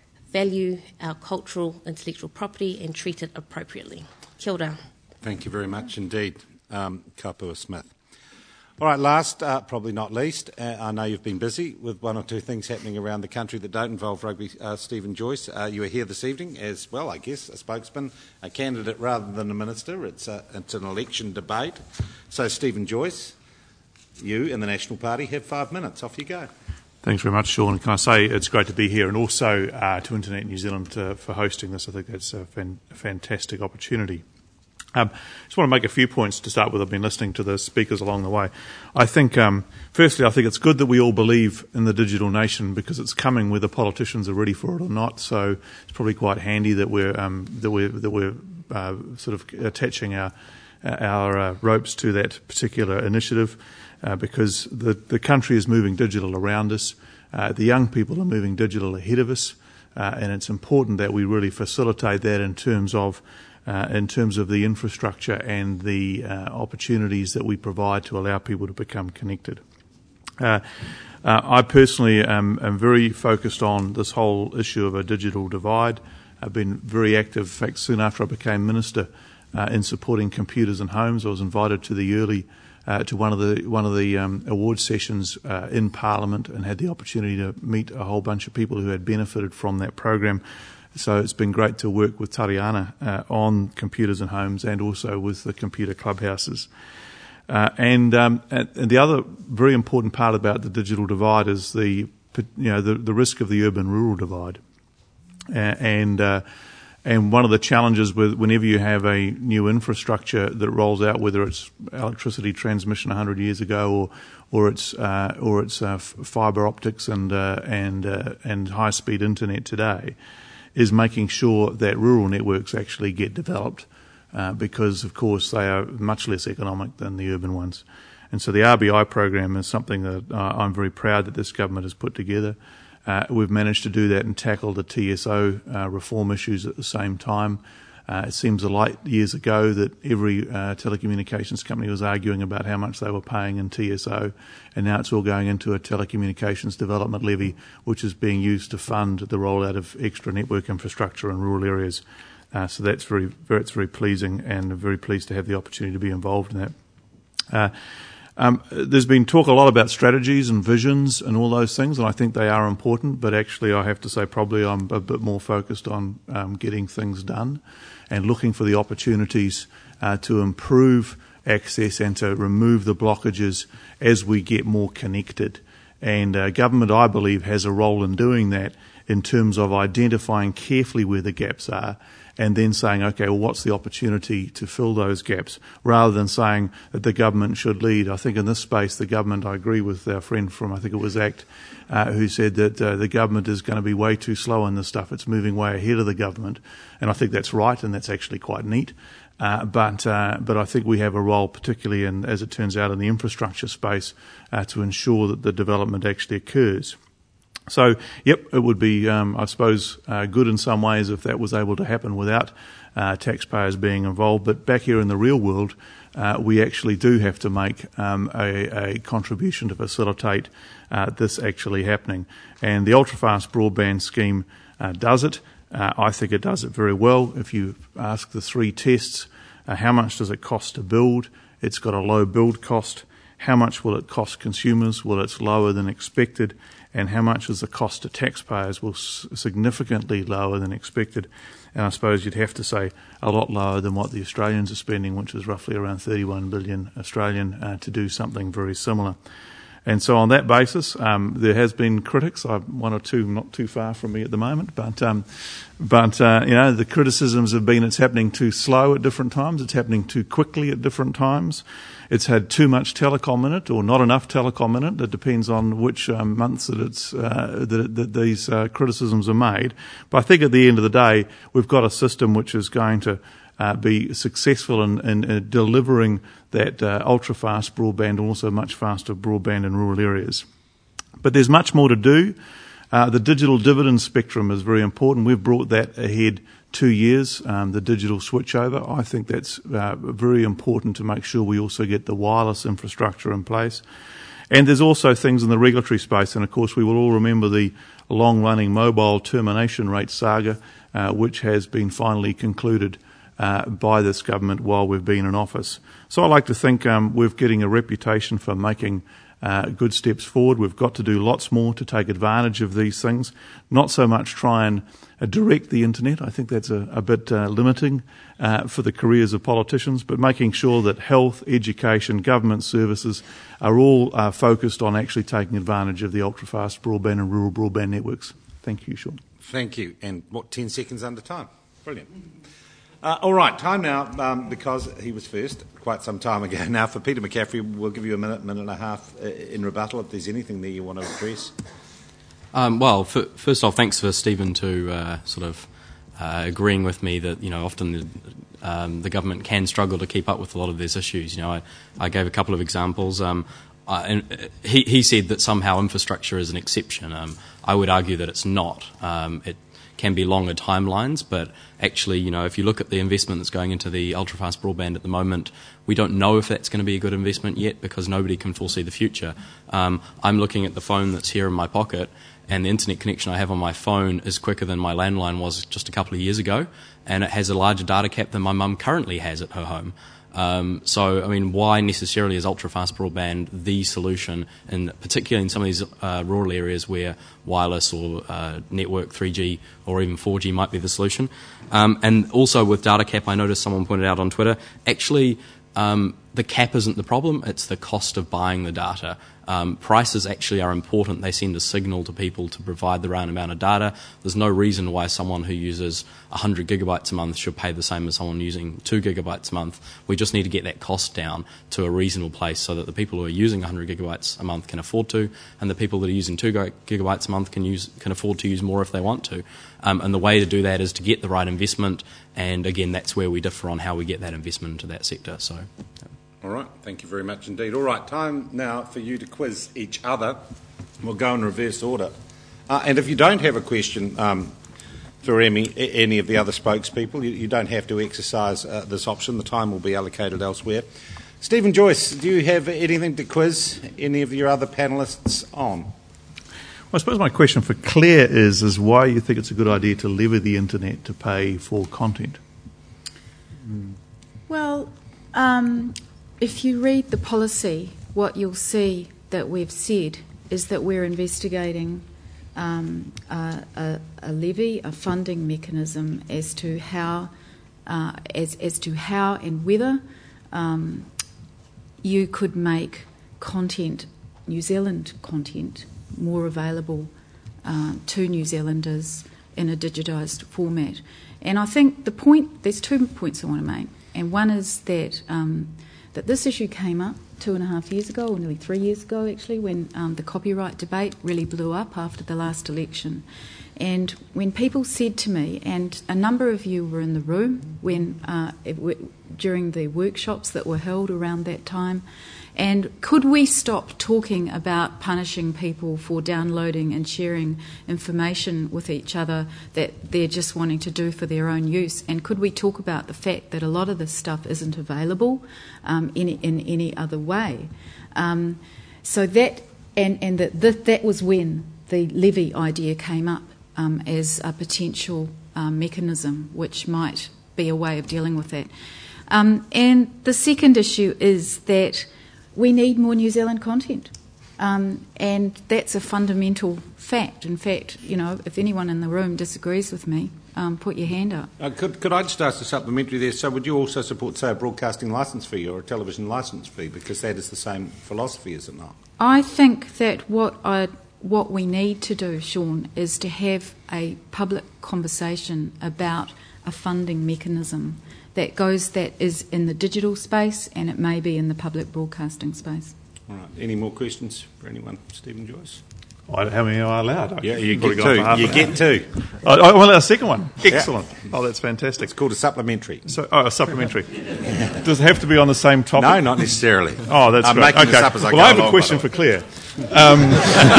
value our cultural intellectual property and treat it appropriately. Kia ora. Thank you very much indeed, um, Kapua Smith. All right, last, uh, probably not least, uh, I know you've been busy with one or two things happening around the country that don't involve rugby. uh, Stephen Joyce, uh, you are here this evening as well, I guess, a spokesman, a candidate rather than a minister. It's, a, it's an election debate. So, Stephen Joyce, you and the National Party have five minutes. Off you go. Thanks very much, Sean. Can I say it's great to be here, and also uh, to Internet New Zealand uh, for hosting this. I think that's a, fan- a fantastic opportunity. Um, just want to make a few points to start with. I've been listening to the speakers along the way. I think, um, firstly, I think it's good that we all believe in the digital nation because it's coming whether politicians are ready for it or not. So it's probably quite handy that we're um, that we're that we're uh, sort of attaching our our uh, ropes to that particular initiative. Uh, because the, the country is moving digital around us, uh, the young people are moving digital ahead of us, uh, and it's important that we really facilitate that in terms of uh, in terms of the infrastructure and the uh, opportunities that we provide to allow people to become connected. Uh, uh, I personally am, am very focused on this whole issue of a digital divide. I've been very active, in fact, soon after I became minister, uh, in supporting computers in homes. I was invited to the early Uh, to one of the one of the um, award sessions uh, in Parliament and had the opportunity to meet a whole bunch of people who had benefited from that program. So it's been great to work with Tariana uh, on computers in homes and also with the computer clubhouses. Uh, and, um, and the other very important part about the digital divide is the you know the, the risk of the urban-rural divide. Uh, and uh, And one of the challenges with whenever you have a new infrastructure that rolls out, whether it's electricity transmission one hundred years ago or or it's uh, or it's uh, fibre optics and uh, and uh, and high speed internet today, is making sure that rural networks actually get developed, uh, because of course they are much less economic than the urban ones. And so the R B I program is something that uh, I'm very proud that this government has put together. Uh, we've managed to do that and tackle the T S O uh, reform issues at the same time. Uh, it seems a light years ago that every uh, telecommunications company was arguing about how much they were paying in T S O, and now it's all going into a telecommunications development levy, which is being used to fund the rollout of extra network infrastructure in rural areas. Uh, so that's very, very, it's very pleasing, and very pleased to have the opportunity to be involved in that. Uh, Um, there's been talk a lot about strategies and visions and all those things, and I think they are important, but actually I have to say probably I'm a bit more focused on um, getting things done and looking for the opportunities uh, to improve access and to remove the blockages as we get more connected. And uh, government, I believe, has a role in doing that in terms of identifying carefully where the gaps are and then saying, okay, well, what's the opportunity to fill those gaps, rather than saying that the government should lead. I think in this space, the government, I agree with our friend from, I think it was ACT, uh, who said that uh, the government is going to be way too slow on this stuff. It's moving way ahead of the government. And I think that's right, and that's actually quite neat. Uh, but uh, but I think we have a role, particularly in, as it turns out, in the infrastructure space, uh, to ensure that the development actually occurs. So, yep, it would be, um, I suppose, uh, good in some ways if that was able to happen without uh, taxpayers being involved. But back here in the real world, uh, we actually do have to make um, a, a contribution to facilitate uh, this actually happening. And the ultra-fast broadband scheme uh, does it. Uh, I think it does it very well. If you ask the three tests, uh, how much does it cost to build? It's got a low build cost. How much will it cost consumers? Well, it's lower than expected. And how much is the cost to taxpayers? Well, significantly lower than expected. And I suppose you'd have to say a lot lower than what the Australians are spending, which is roughly around thirty-one billion Australian, uh, to do something very similar. And so on that basis, um, there has been critics. I'm one or two not too far from me at the moment, but um, but uh, you know, the criticisms have been it's happening too slow at different times, it's happening too quickly at different times, it's had too much telecom in it or not enough telecom in it. It depends on which um, months that it's uh, that, that these uh, criticisms are made. But I think at the end of the day, we've got a system which is going to Uh, be successful in, in, in delivering that uh, ultra-fast broadband and also much faster broadband in rural areas. But there's much more to do. Uh, the digital dividend spectrum is very important. We've brought that ahead two years, um, the digital switchover. I think that's uh, very important to make sure we also get the wireless infrastructure in place. And there's also things in the regulatory space, and of course we will all remember the long-running mobile termination rate saga, uh, which has been finally concluded Uh, by this government while we've been in office. So I like to think um, we're getting a reputation for making uh, good steps forward. We've got to do lots more to take advantage of these things, not so much try and uh, direct the internet. I think that's a, a bit uh, limiting uh, for the careers of politicians, but making sure that health, education, government services are all uh, focused on actually taking advantage of the ultra-fast broadband and rural broadband networks. Thank you, Sean. Thank you. And what, ten seconds under time? Brilliant. Uh, all right, time now, um, because he was first quite some time ago now, for Peter McCaffrey. We'll give you a minute, minute and a half uh, in rebuttal if there's anything there you want to address. Um, well, f- first off, thanks for Stephen to uh, sort of uh, agreeing with me that, you know, often the, um, the government can struggle to keep up with a lot of these issues. You know, I, I gave a couple of examples. Um, I, and he, he said that somehow infrastructure is an exception. Um, I would argue that it's not. Um, it can be longer timelines, but actually, you know, if you look at the investment that's going into the ultra-fast broadband at the moment, we don't know if that's going to be a good investment yet because nobody can foresee the future. Um, I'm looking at the phone that's here in my pocket, and the internet connection I have on my phone is quicker than my landline was just a couple of years ago, and it has a larger data cap than my mum currently has at her home. Um, so, I mean, why necessarily is ultra-fast broadband the solution, and particularly in some of these uh, rural areas where wireless or uh, network three G or even four G might be the solution? Um, and also with data cap, I noticed someone pointed out on Twitter, actually um, the cap isn't the problem, it's the cost of buying the data. Um, prices actually are important. They send a signal to people to provide the right amount of data. There's no reason why someone who uses one hundred gigabytes a month should pay the same as someone using two gigabytes a month. We just need to get that cost down to a reasonable place so that the people who are using one hundred gigabytes a month can afford to, and the people that are using two gigabytes a month can use can afford to use more if they want to. Um, and the way to do that is to get the right investment, and again, that's where we differ on how we get that investment into that sector. So, All right, thank you very much indeed. All right, time now for you to quiz each other. We'll go in reverse order. Uh, and if you don't have a question um, for any, any of the other spokespeople, you, you don't have to exercise uh, this option. The time will be allocated elsewhere. Stephen Joyce, do you have anything to quiz any of your other panellists on? Well, I suppose my question for Claire is, is why you think it's a good idea to lever the internet to pay for content? Mm. Well, um, if you read the policy, what you'll see that we've said is that we're investigating um, a, a, a levy, a funding mechanism as to how, uh, as as to how and whether um, you could make content, New Zealand content, more available uh, to New Zealanders in a digitised format. And I think the point, there's two points I want to make, and one is that um, that this issue came up two and a half years ago, or nearly three years ago actually, when um, the copyright debate really blew up after the last election. And when people said to me, and a number of you were in the room when uh, it w- during the workshops that were held around that time, and could we stop talking about punishing people for downloading and sharing information with each other that they're just wanting to do for their own use? And could we talk about the fact that a lot of this stuff isn't available um, in, in any other way? Um, so that, and, and that, that that was when the levy idea came up um, as a potential uh, mechanism which might be a way of dealing with that. Um, and the second issue is that we need more New Zealand content, um, and that's a fundamental fact. In fact, you know, if anyone in the room disagrees with me, um, put your hand up. Uh, could, could I just ask a supplementary there? So would you also support, say, a broadcasting licence fee or a television licence fee, because that is the same philosophy, is it not? I think that what I, what we need to do, Sean, is to have a public conversation about a funding mechanism that goes, that is in the digital space, and it may be in the public broadcasting space. All right. Any more questions for anyone? Stephen Joyce? I, how many am I allowed? Yeah, you get two. You get two. I, I want a second one. Excellent. Yeah. Oh, that's fantastic. It's called a supplementary. So, oh, a supplementary. Does it have to be on the same topic? No, not necessarily. Oh, that's I'm great. making Okay. this up as I well, go I have along, a question for Claire. Um,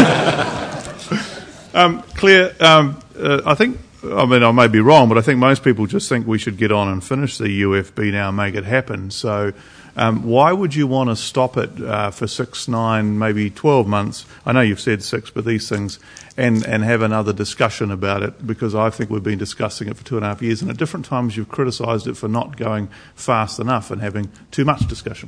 um, Claire, um, uh, I think, I mean, I may be wrong, but I think most people just think we should get on and finish the U F B now and make it happen. So um, why would you want to stop it uh, for six, nine, maybe twelve months? I know you've said six, but these things, and, and have another discussion about it, because I think we've been discussing it for two and a half years, and at different times you've criticised it for not going fast enough and having too much discussion.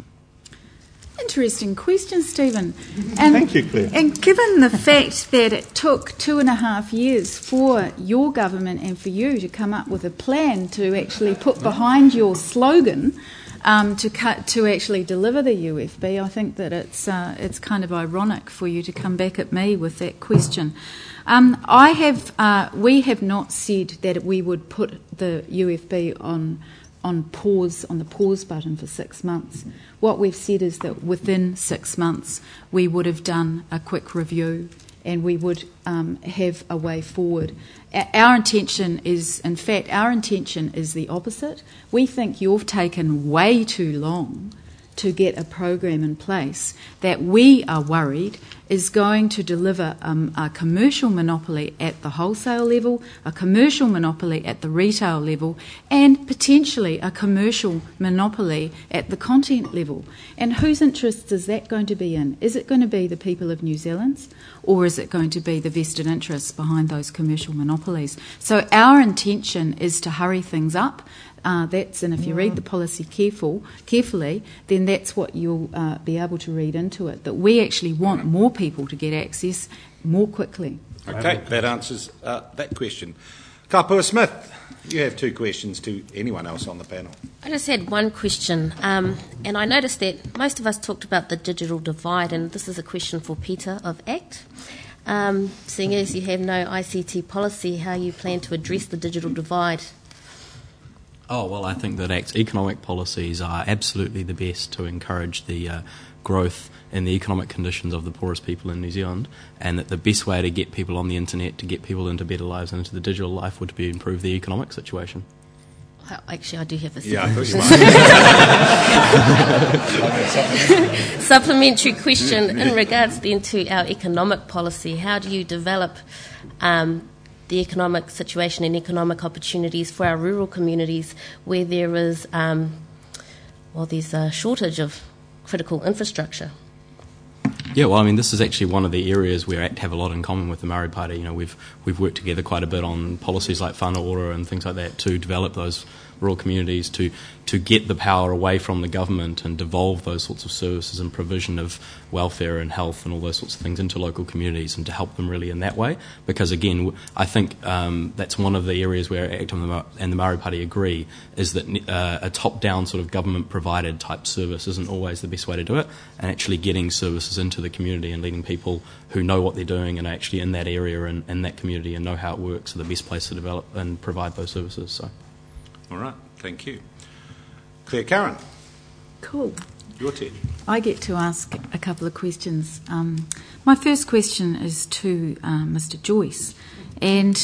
Interesting question, Stephen. And, Thank you, Claire. And given the fact that it took two and a half years for your government and for you to come up with a plan to actually put behind your slogan um, to cut, to actually deliver the U F B, I think that it's uh, it's kind of ironic for you to come back at me with that question. Um, I have uh, we have not said that we would put the U F B on. on pause, on the pause button for six months. What we've said is that within six months we would have done a quick review and we would um, have a way forward. Our intention is, in fact, our intention is the opposite. We think you've taken way too long to get a program in place that we are worried is going to deliver um, a commercial monopoly at the wholesale level, a commercial monopoly at the retail level, and potentially a commercial monopoly at the content level. And whose interests is that going to be in? Is it going to be the people of New Zealand's, or is it going to be the vested interests behind those commercial monopolies? So our intention is to hurry things up. Uh, that's and if you read the policy careful, carefully, then that's what you'll uh, be able to read into it, that we actually want more people to get access more quickly. Okay, that answers uh, that question. Kapua Smith, you have two questions to anyone else on the panel. I just had one question, um, and I noticed that most of us talked about the digital divide, and this is a question for Peter of ACT. Um, seeing as you have no I C T policy, how you plan to address the digital divide? Oh, well, I think that ACT's economic policies are absolutely the best to encourage the uh, growth and the economic conditions of the poorest people in New Zealand, and that the best way to get people on the internet, to get people into better lives and into the digital life, would be to improve the economic situation. Actually, I do have a Yeah, I thought you might. supplementary question in regards then to our economic policy. How do you develop um, the economic situation and economic opportunities for our rural communities where there is, um, well, there's a shortage of critical infrastructure? Yeah, well, I mean, this is actually one of the areas where ACT have a lot in common with the Māori Party. You know, we've we've worked together quite a bit on policies like whānau ora and things like that to develop those rural communities, to to get the power away from the government and devolve those sorts of services and provision of welfare and health and all those sorts of things into local communities and to help them really in that way. Because, again, I think um, that's one of the areas where ACT and the Māori Party agree, is that uh, a top-down sort of government-provided type service isn't always the best way to do it, and actually getting services into the community and letting people who know what they're doing and are actually in that area and in that community and know how it works are the best place to develop and provide those services. So. All right, thank you. Claire Curran, Cool. your turn. I get to ask a couple of questions. Um, my first question is to uh, Mister Joyce. And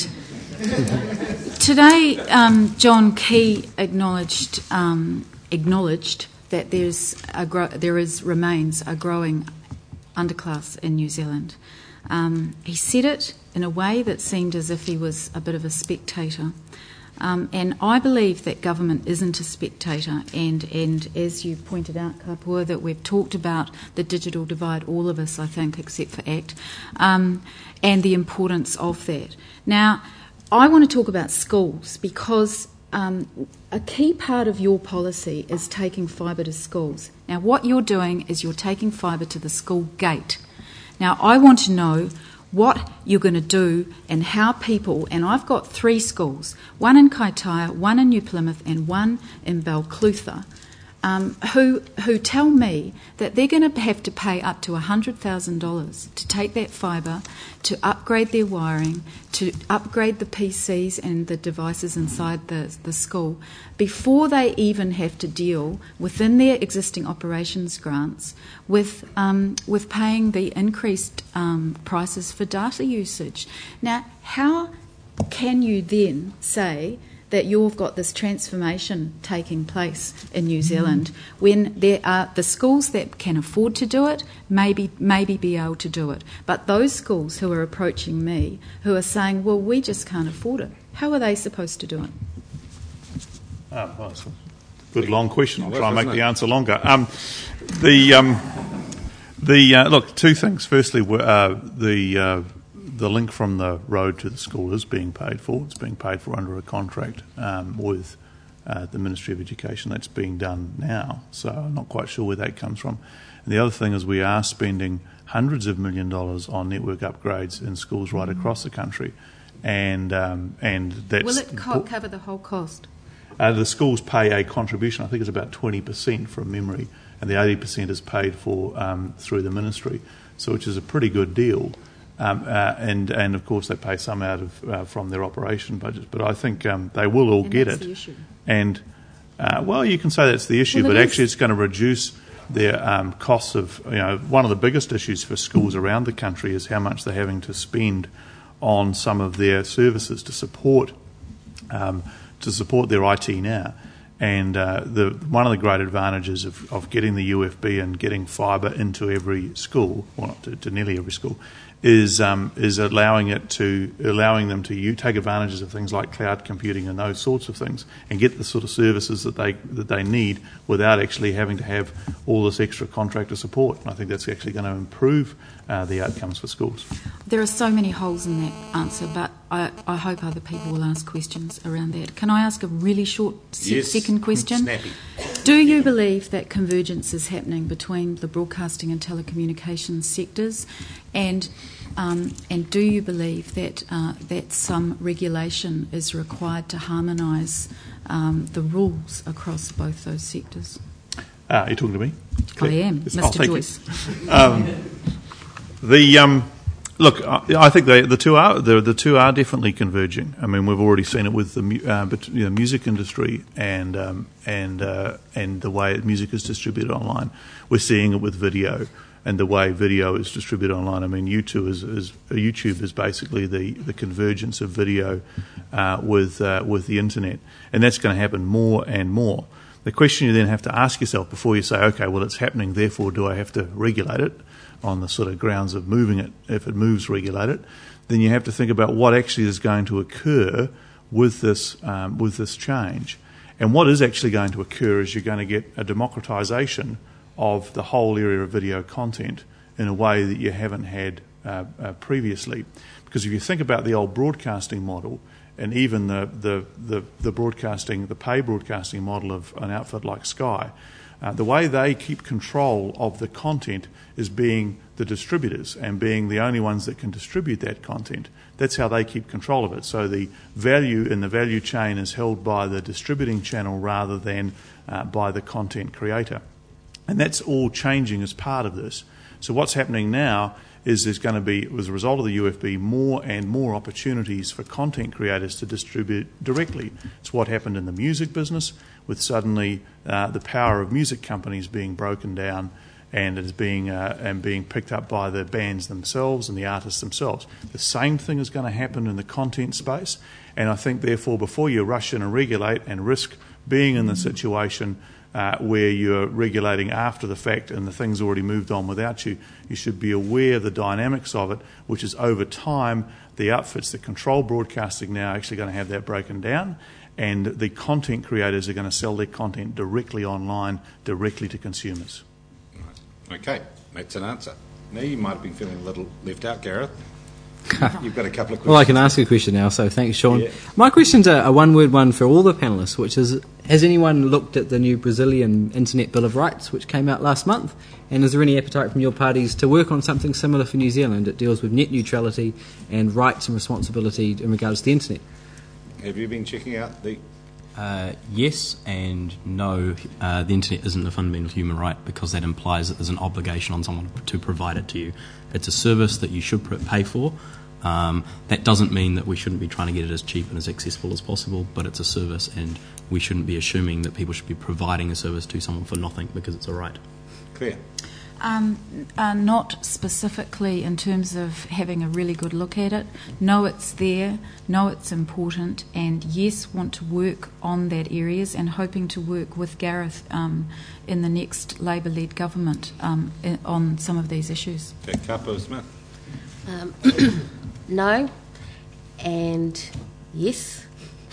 today, um, John Key acknowledged um, acknowledged that there's a gro- there is remains a growing underclass in New Zealand. Um, he said it in a way that seemed as if he was a bit of a spectator. Um, and I believe that government isn't a spectator, and, and as you pointed out, Kapua, that we've talked about the digital divide, all of us, I think, except for ACT, um, and the importance of that. Now, I want to talk about schools because um, a key part of your policy is taking fibre to schools. Now, what you're doing is you're taking fibre to the school gate. Now, I want to know what you're going to do and how people, and I've got three schools, one in Kaitaia, one in New Plymouth and one in Balclutha, um, who who tell me that they're going to have to pay up to one hundred thousand dollars to take that fibre, to upgrade their wiring, to upgrade the P Cs and the devices inside the, the school, before they even have to deal within their existing operations grants with um, with paying the increased um, prices for data usage. Now, how can you then say that you've got this transformation taking place in New Zealand when there are the schools that can afford to do it, maybe maybe be able to do it, but those schools who are approaching me, who are saying, well, we just can't afford it, how are they supposed to do it? Oh, well, that's a good long question. I'll try and make the answer longer. Um, the um, the uh, look, two things. Firstly, uh, the uh, the link from the road to the school is being paid for. It's being paid for under a contract um, with uh, the Ministry of Education. That's being done now, so I'm not quite sure where that comes from. And the other thing is we are spending hundreds of million dollars on network upgrades in schools right across the country, and um, and that's Will it co- cover the whole cost? Uh, the schools pay a contribution. I think it's about twenty percent from memory, and the eighty percent is paid for um, through the ministry, so which is a pretty good deal. Um, uh, and, and of course they pay some out of uh, from their operation budgets, but I think um, they will all and get that's it. The issue. And uh, well, you can say that's the issue, well, but it actually is. it's going to reduce their um, costs of, you know, one of the biggest issues for schools around the country is how much they're having to spend on some of their services to support um, to support their I T now. And uh, the one of the great advantages of, of getting the U F B and getting fibre into every school, well, not to, to nearly every school, is um, is allowing it to allowing them to you take advantages of things like cloud computing and those sorts of things, and get the sort of services that they that they need without actually having to have all this extra contractor support. And I think that's actually going to improve uh, the outcomes for schools. There are so many holes in that answer, but I, I hope other people will ask questions around that. Can I ask a really short se- Yes. second question? Snappy. Do you believe that convergence is happening between the broadcasting and telecommunications sectors, and um, and do you believe that uh, that some regulation is required to harmonise um, the rules across both those sectors? Uh, are you talking to me? I am, Yes, Mister I'll take Joyce. it. Um, the um, look, I, I think they, the two are the, the two are definitely converging. I mean, we've already seen it with the mu- uh, but, you know, music industry and um, and uh, and the way music is distributed online. We're seeing it with video. and the way video is distributed online. I mean, YouTube is, is YouTube is basically the, the convergence of video uh, with uh, with the internet, and that's going to happen more and more. The question you then have to ask yourself before you say, okay, well, it's happening, therefore do I have to regulate it on the sort of grounds of moving it? If it moves, regulate it. Then you have to think about what actually is going to occur with this um, with this change. And what is actually going to occur is you're going to get a democratisation of the whole area of video content in a way that you haven't had uh, uh, previously. Because if you think about the old broadcasting model, and even the, the, the, the broadcasting, the pay broadcasting model of an outfit like Sky, uh, the way they keep control of the content is being the distributors and being the only ones that can distribute that content. That's how they keep control of it. So the value in the value chain is held by the distributing channel rather than uh, by the content creator. And that's all changing as part of this. So what's happening now is there's going to be, as a result of the U F B, more and more opportunities for content creators to distribute directly. It's what happened in the music business, with suddenly uh, the power of music companies being broken down and is being uh, and being picked up by the bands themselves and the artists themselves. The same thing is going to happen in the content space, and I think therefore before you rush in and regulate and risk being in the situation uh, where you're regulating after the fact and the thing's already moved on without you, you should be aware of the dynamics of it, which is over time the outfits that control broadcasting now are actually going to have that broken down, and the content creators are going to sell their content directly online, directly to consumers. Okay, that's an answer. Now, you might have been feeling a little left out, Gareth. You've got a couple of questions. Well, I can ask a question now, so thanks, Sean. Yeah. My question's a, a one-word one for all the panellists, which is, has anyone looked at the new Brazilian Internet Bill of Rights, which came out last month? And is there any appetite from your parties to work on something similar for New Zealand? It deals with net neutrality and rights and responsibility in regards to the internet. Have you been checking out the... Uh, yes and no. Uh, the internet isn't a fundamental human right because that implies that there's an obligation on someone to provide it to you. It's a service that you should pay for. Um, that doesn't mean that we shouldn't be trying to get it as cheap and as accessible as possible, but it's a service and we shouldn't be assuming that people should be providing a service to someone for nothing because it's a right. Clear. Um, uh, not specifically in terms of having a really good look at it. No, it's there. No, it's important. And yes, want to work on that areas and hoping to work with Gareth um, in the next Labour-led government um, in, on some of these issues. Te Kapo Smith. Um, no, and yes.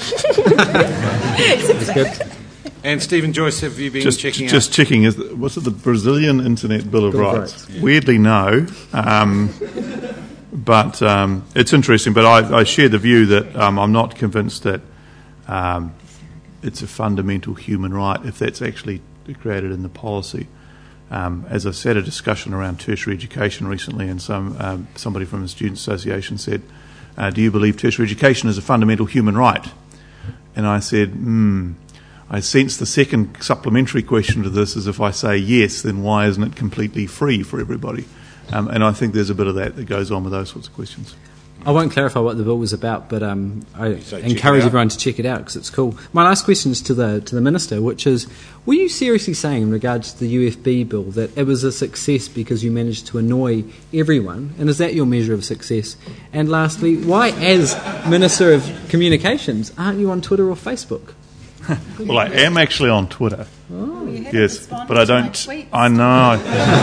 That's good. And Stephen Joyce, have you been just, checking just out? Just checking, is the, was it the Brazilian Internet Bill of Bill Rights? of Rights. Yeah. Weirdly, no. Um, but um, it's interesting, but I, I share the view that um, I'm not convinced that um, it's a fundamental human right if that's actually created in the policy. Um, as I said, a discussion around tertiary education recently, and some um, somebody from the Student Association said, uh, do you believe tertiary education is a fundamental human right? And I said, hmm, I sense the second supplementary question to this is if I say yes, then why isn't it completely free for everybody? Um, and I think there's a bit of that that goes on with those sorts of questions. I won't clarify what the bill was about, but um, I So encourage everyone to check it out because it's cool. My last question is to the to the Minister, which is, were you seriously saying in regards to the U F B bill that it was a success because you managed to annoy everyone? And is that your measure of success? And lastly, why, as Minister of Communications, aren't you on Twitter or Facebook? Well, I am actually on Twitter. Oh, you haven't Yes, responded but I to my don't. tweets. I know.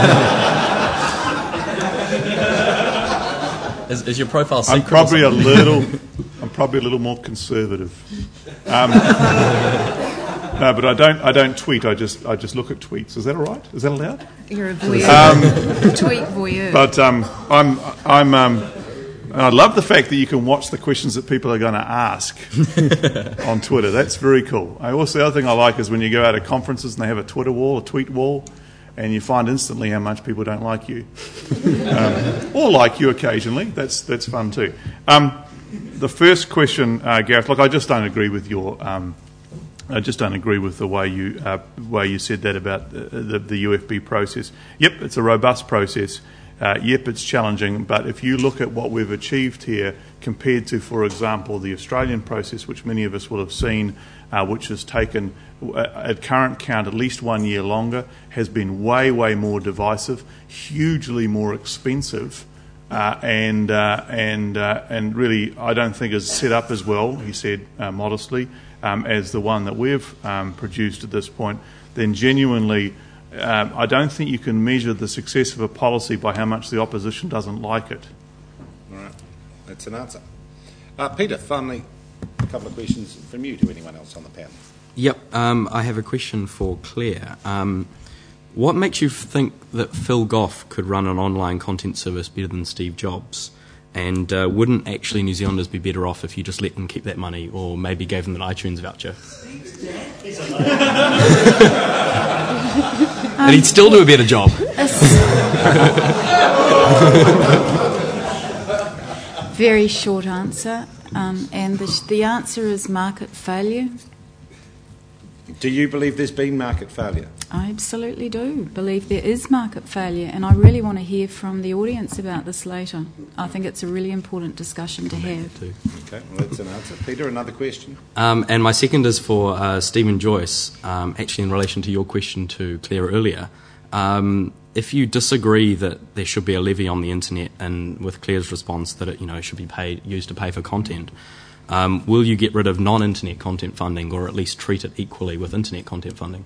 Is, is your profile I'm secret? probably a little. I'm probably a little more conservative. Um, no, but I don't. I don't tweet. I just. I just look at tweets. Is that all right? Is that allowed? You're a voyeur. Um, Tweet voyeur. But um, I'm. I'm. Um, I love the fact that you can watch the questions that people are going to ask on Twitter. That's very cool. I also, the other thing I like is when you go out at conferences and they have a Twitter wall, a tweet wall, and you find instantly how much people don't like you, um, or like you occasionally. That's that's fun too. Um, the first question, uh, Gareth. Look, I just don't agree with your. Um, I just don't agree with the way you uh, way you said that about the, the, the U F B process. Yep, it's a robust process. Uh, yep, it's challenging, but if you look at what we've achieved here compared to, for example, the Australian process, which many of us will have seen, uh, which has taken, uh, at current count, at least one year longer, has been way, way more divisive, hugely more expensive, uh, and uh, and uh, and really, I don't think is set up as well, he said uh, modestly, um, as the one that we've um, produced at this point. Then genuinely, Um, I don't think you can measure the success of a policy by how much the opposition doesn't like it. All right, that's an answer. Uh, Peter, finally, a couple of questions from you to anyone else on the panel. Yep, um, I have a question for Claire. Um, what makes you think that Phil Goff could run an online content service better than Steve Jobs? And uh, wouldn't actually New Zealanders be better off if you just let them keep that money, or maybe gave them an iTunes voucher? And he'd still do a better job. Very short answer, um, and the, the answer is market failure. Do you believe there's been market failure? I absolutely do believe there is market failure, and I really want to hear from the audience about this later. I think it's a really important discussion to have. Okay, well, that's an answer. Peter, another question? Um, and my second is for uh, Stephen Joyce, um, actually in relation to your question to Claire earlier. Um, if you disagree that there should be a levy on the internet, and with Claire's response that it, you know, should be paid, used to pay for content, um, will you get rid of non-internet content funding, or at least treat it equally with internet content funding?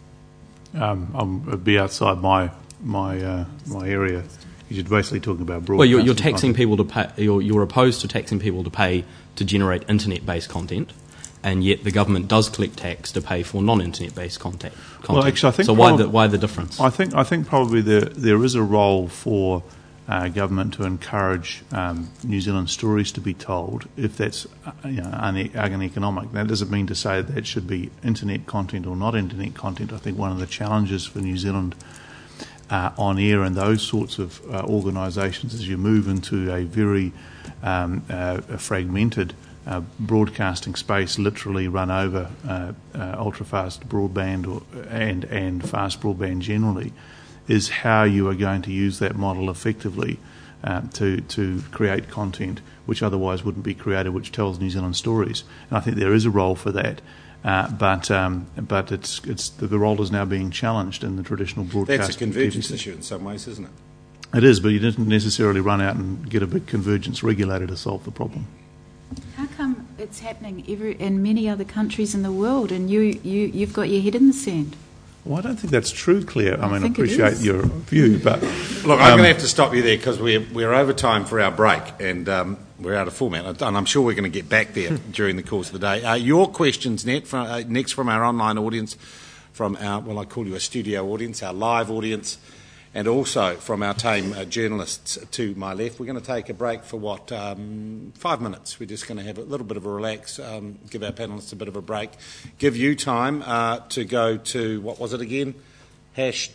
Um, I'll it'd be outside my my uh, my area. You're basically talking about broadcasting. Well, you're, you're taxing content. people to pay. You're, you're opposed to taxing people to pay to generate internet-based content, and yet the government does collect tax to pay for non-internet-based content. content. Well, actually, I think so. Why prob- the why the difference? I think I think probably there there is a role for uh, government to encourage um, New Zealand stories to be told, if that's uh, you know, une- uneconomic. That doesn't mean to say that it should be internet content or not internet content. I think one of the challenges for New Zealand uh, on air and those sorts of uh, organisations as you move into a very um, uh, a fragmented uh, broadcasting space, literally run over uh, uh, ultra-fast broadband or, and, and fast broadband generally, is how you are going to use that model effectively uh, to to create content which otherwise wouldn't be created, which tells New Zealand stories. And I think there is a role for that, uh, but um, but it's it's the, the role is now being challenged in the traditional broadcast. That's a convergence issue in some ways, isn't it? It is, but you didn't necessarily run out and get a big convergence regulator to solve the problem. How come it's happening every, in many other countries in the world, and you, you, you've got your head in the sand? Well, I don't think that's true, Claire. I, I mean, I think it appreciate is. your view, but... Look, I'm um, going to have to stop you there because we're, we're over time for our break, and um, we're out of format, and I'm sure we're going to get back there during the course of the day. Uh, your questions net from, uh, next from our online audience, from our, well, I call you a studio audience, our live audience, and also from our team uh, journalists to my left. We're going to take a break for, what, um, five minutes. We're just going to have a little bit of a relax, um, give our panellists a bit of a break, give you time uh, to go to, what was it again? Hash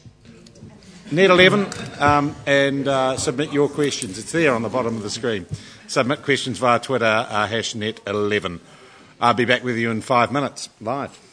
net eleven, um, and uh, submit your questions. It's there on the bottom of the screen. Submit questions via Twitter, uh, hash net eleven. I'll be back with you in five minutes, live.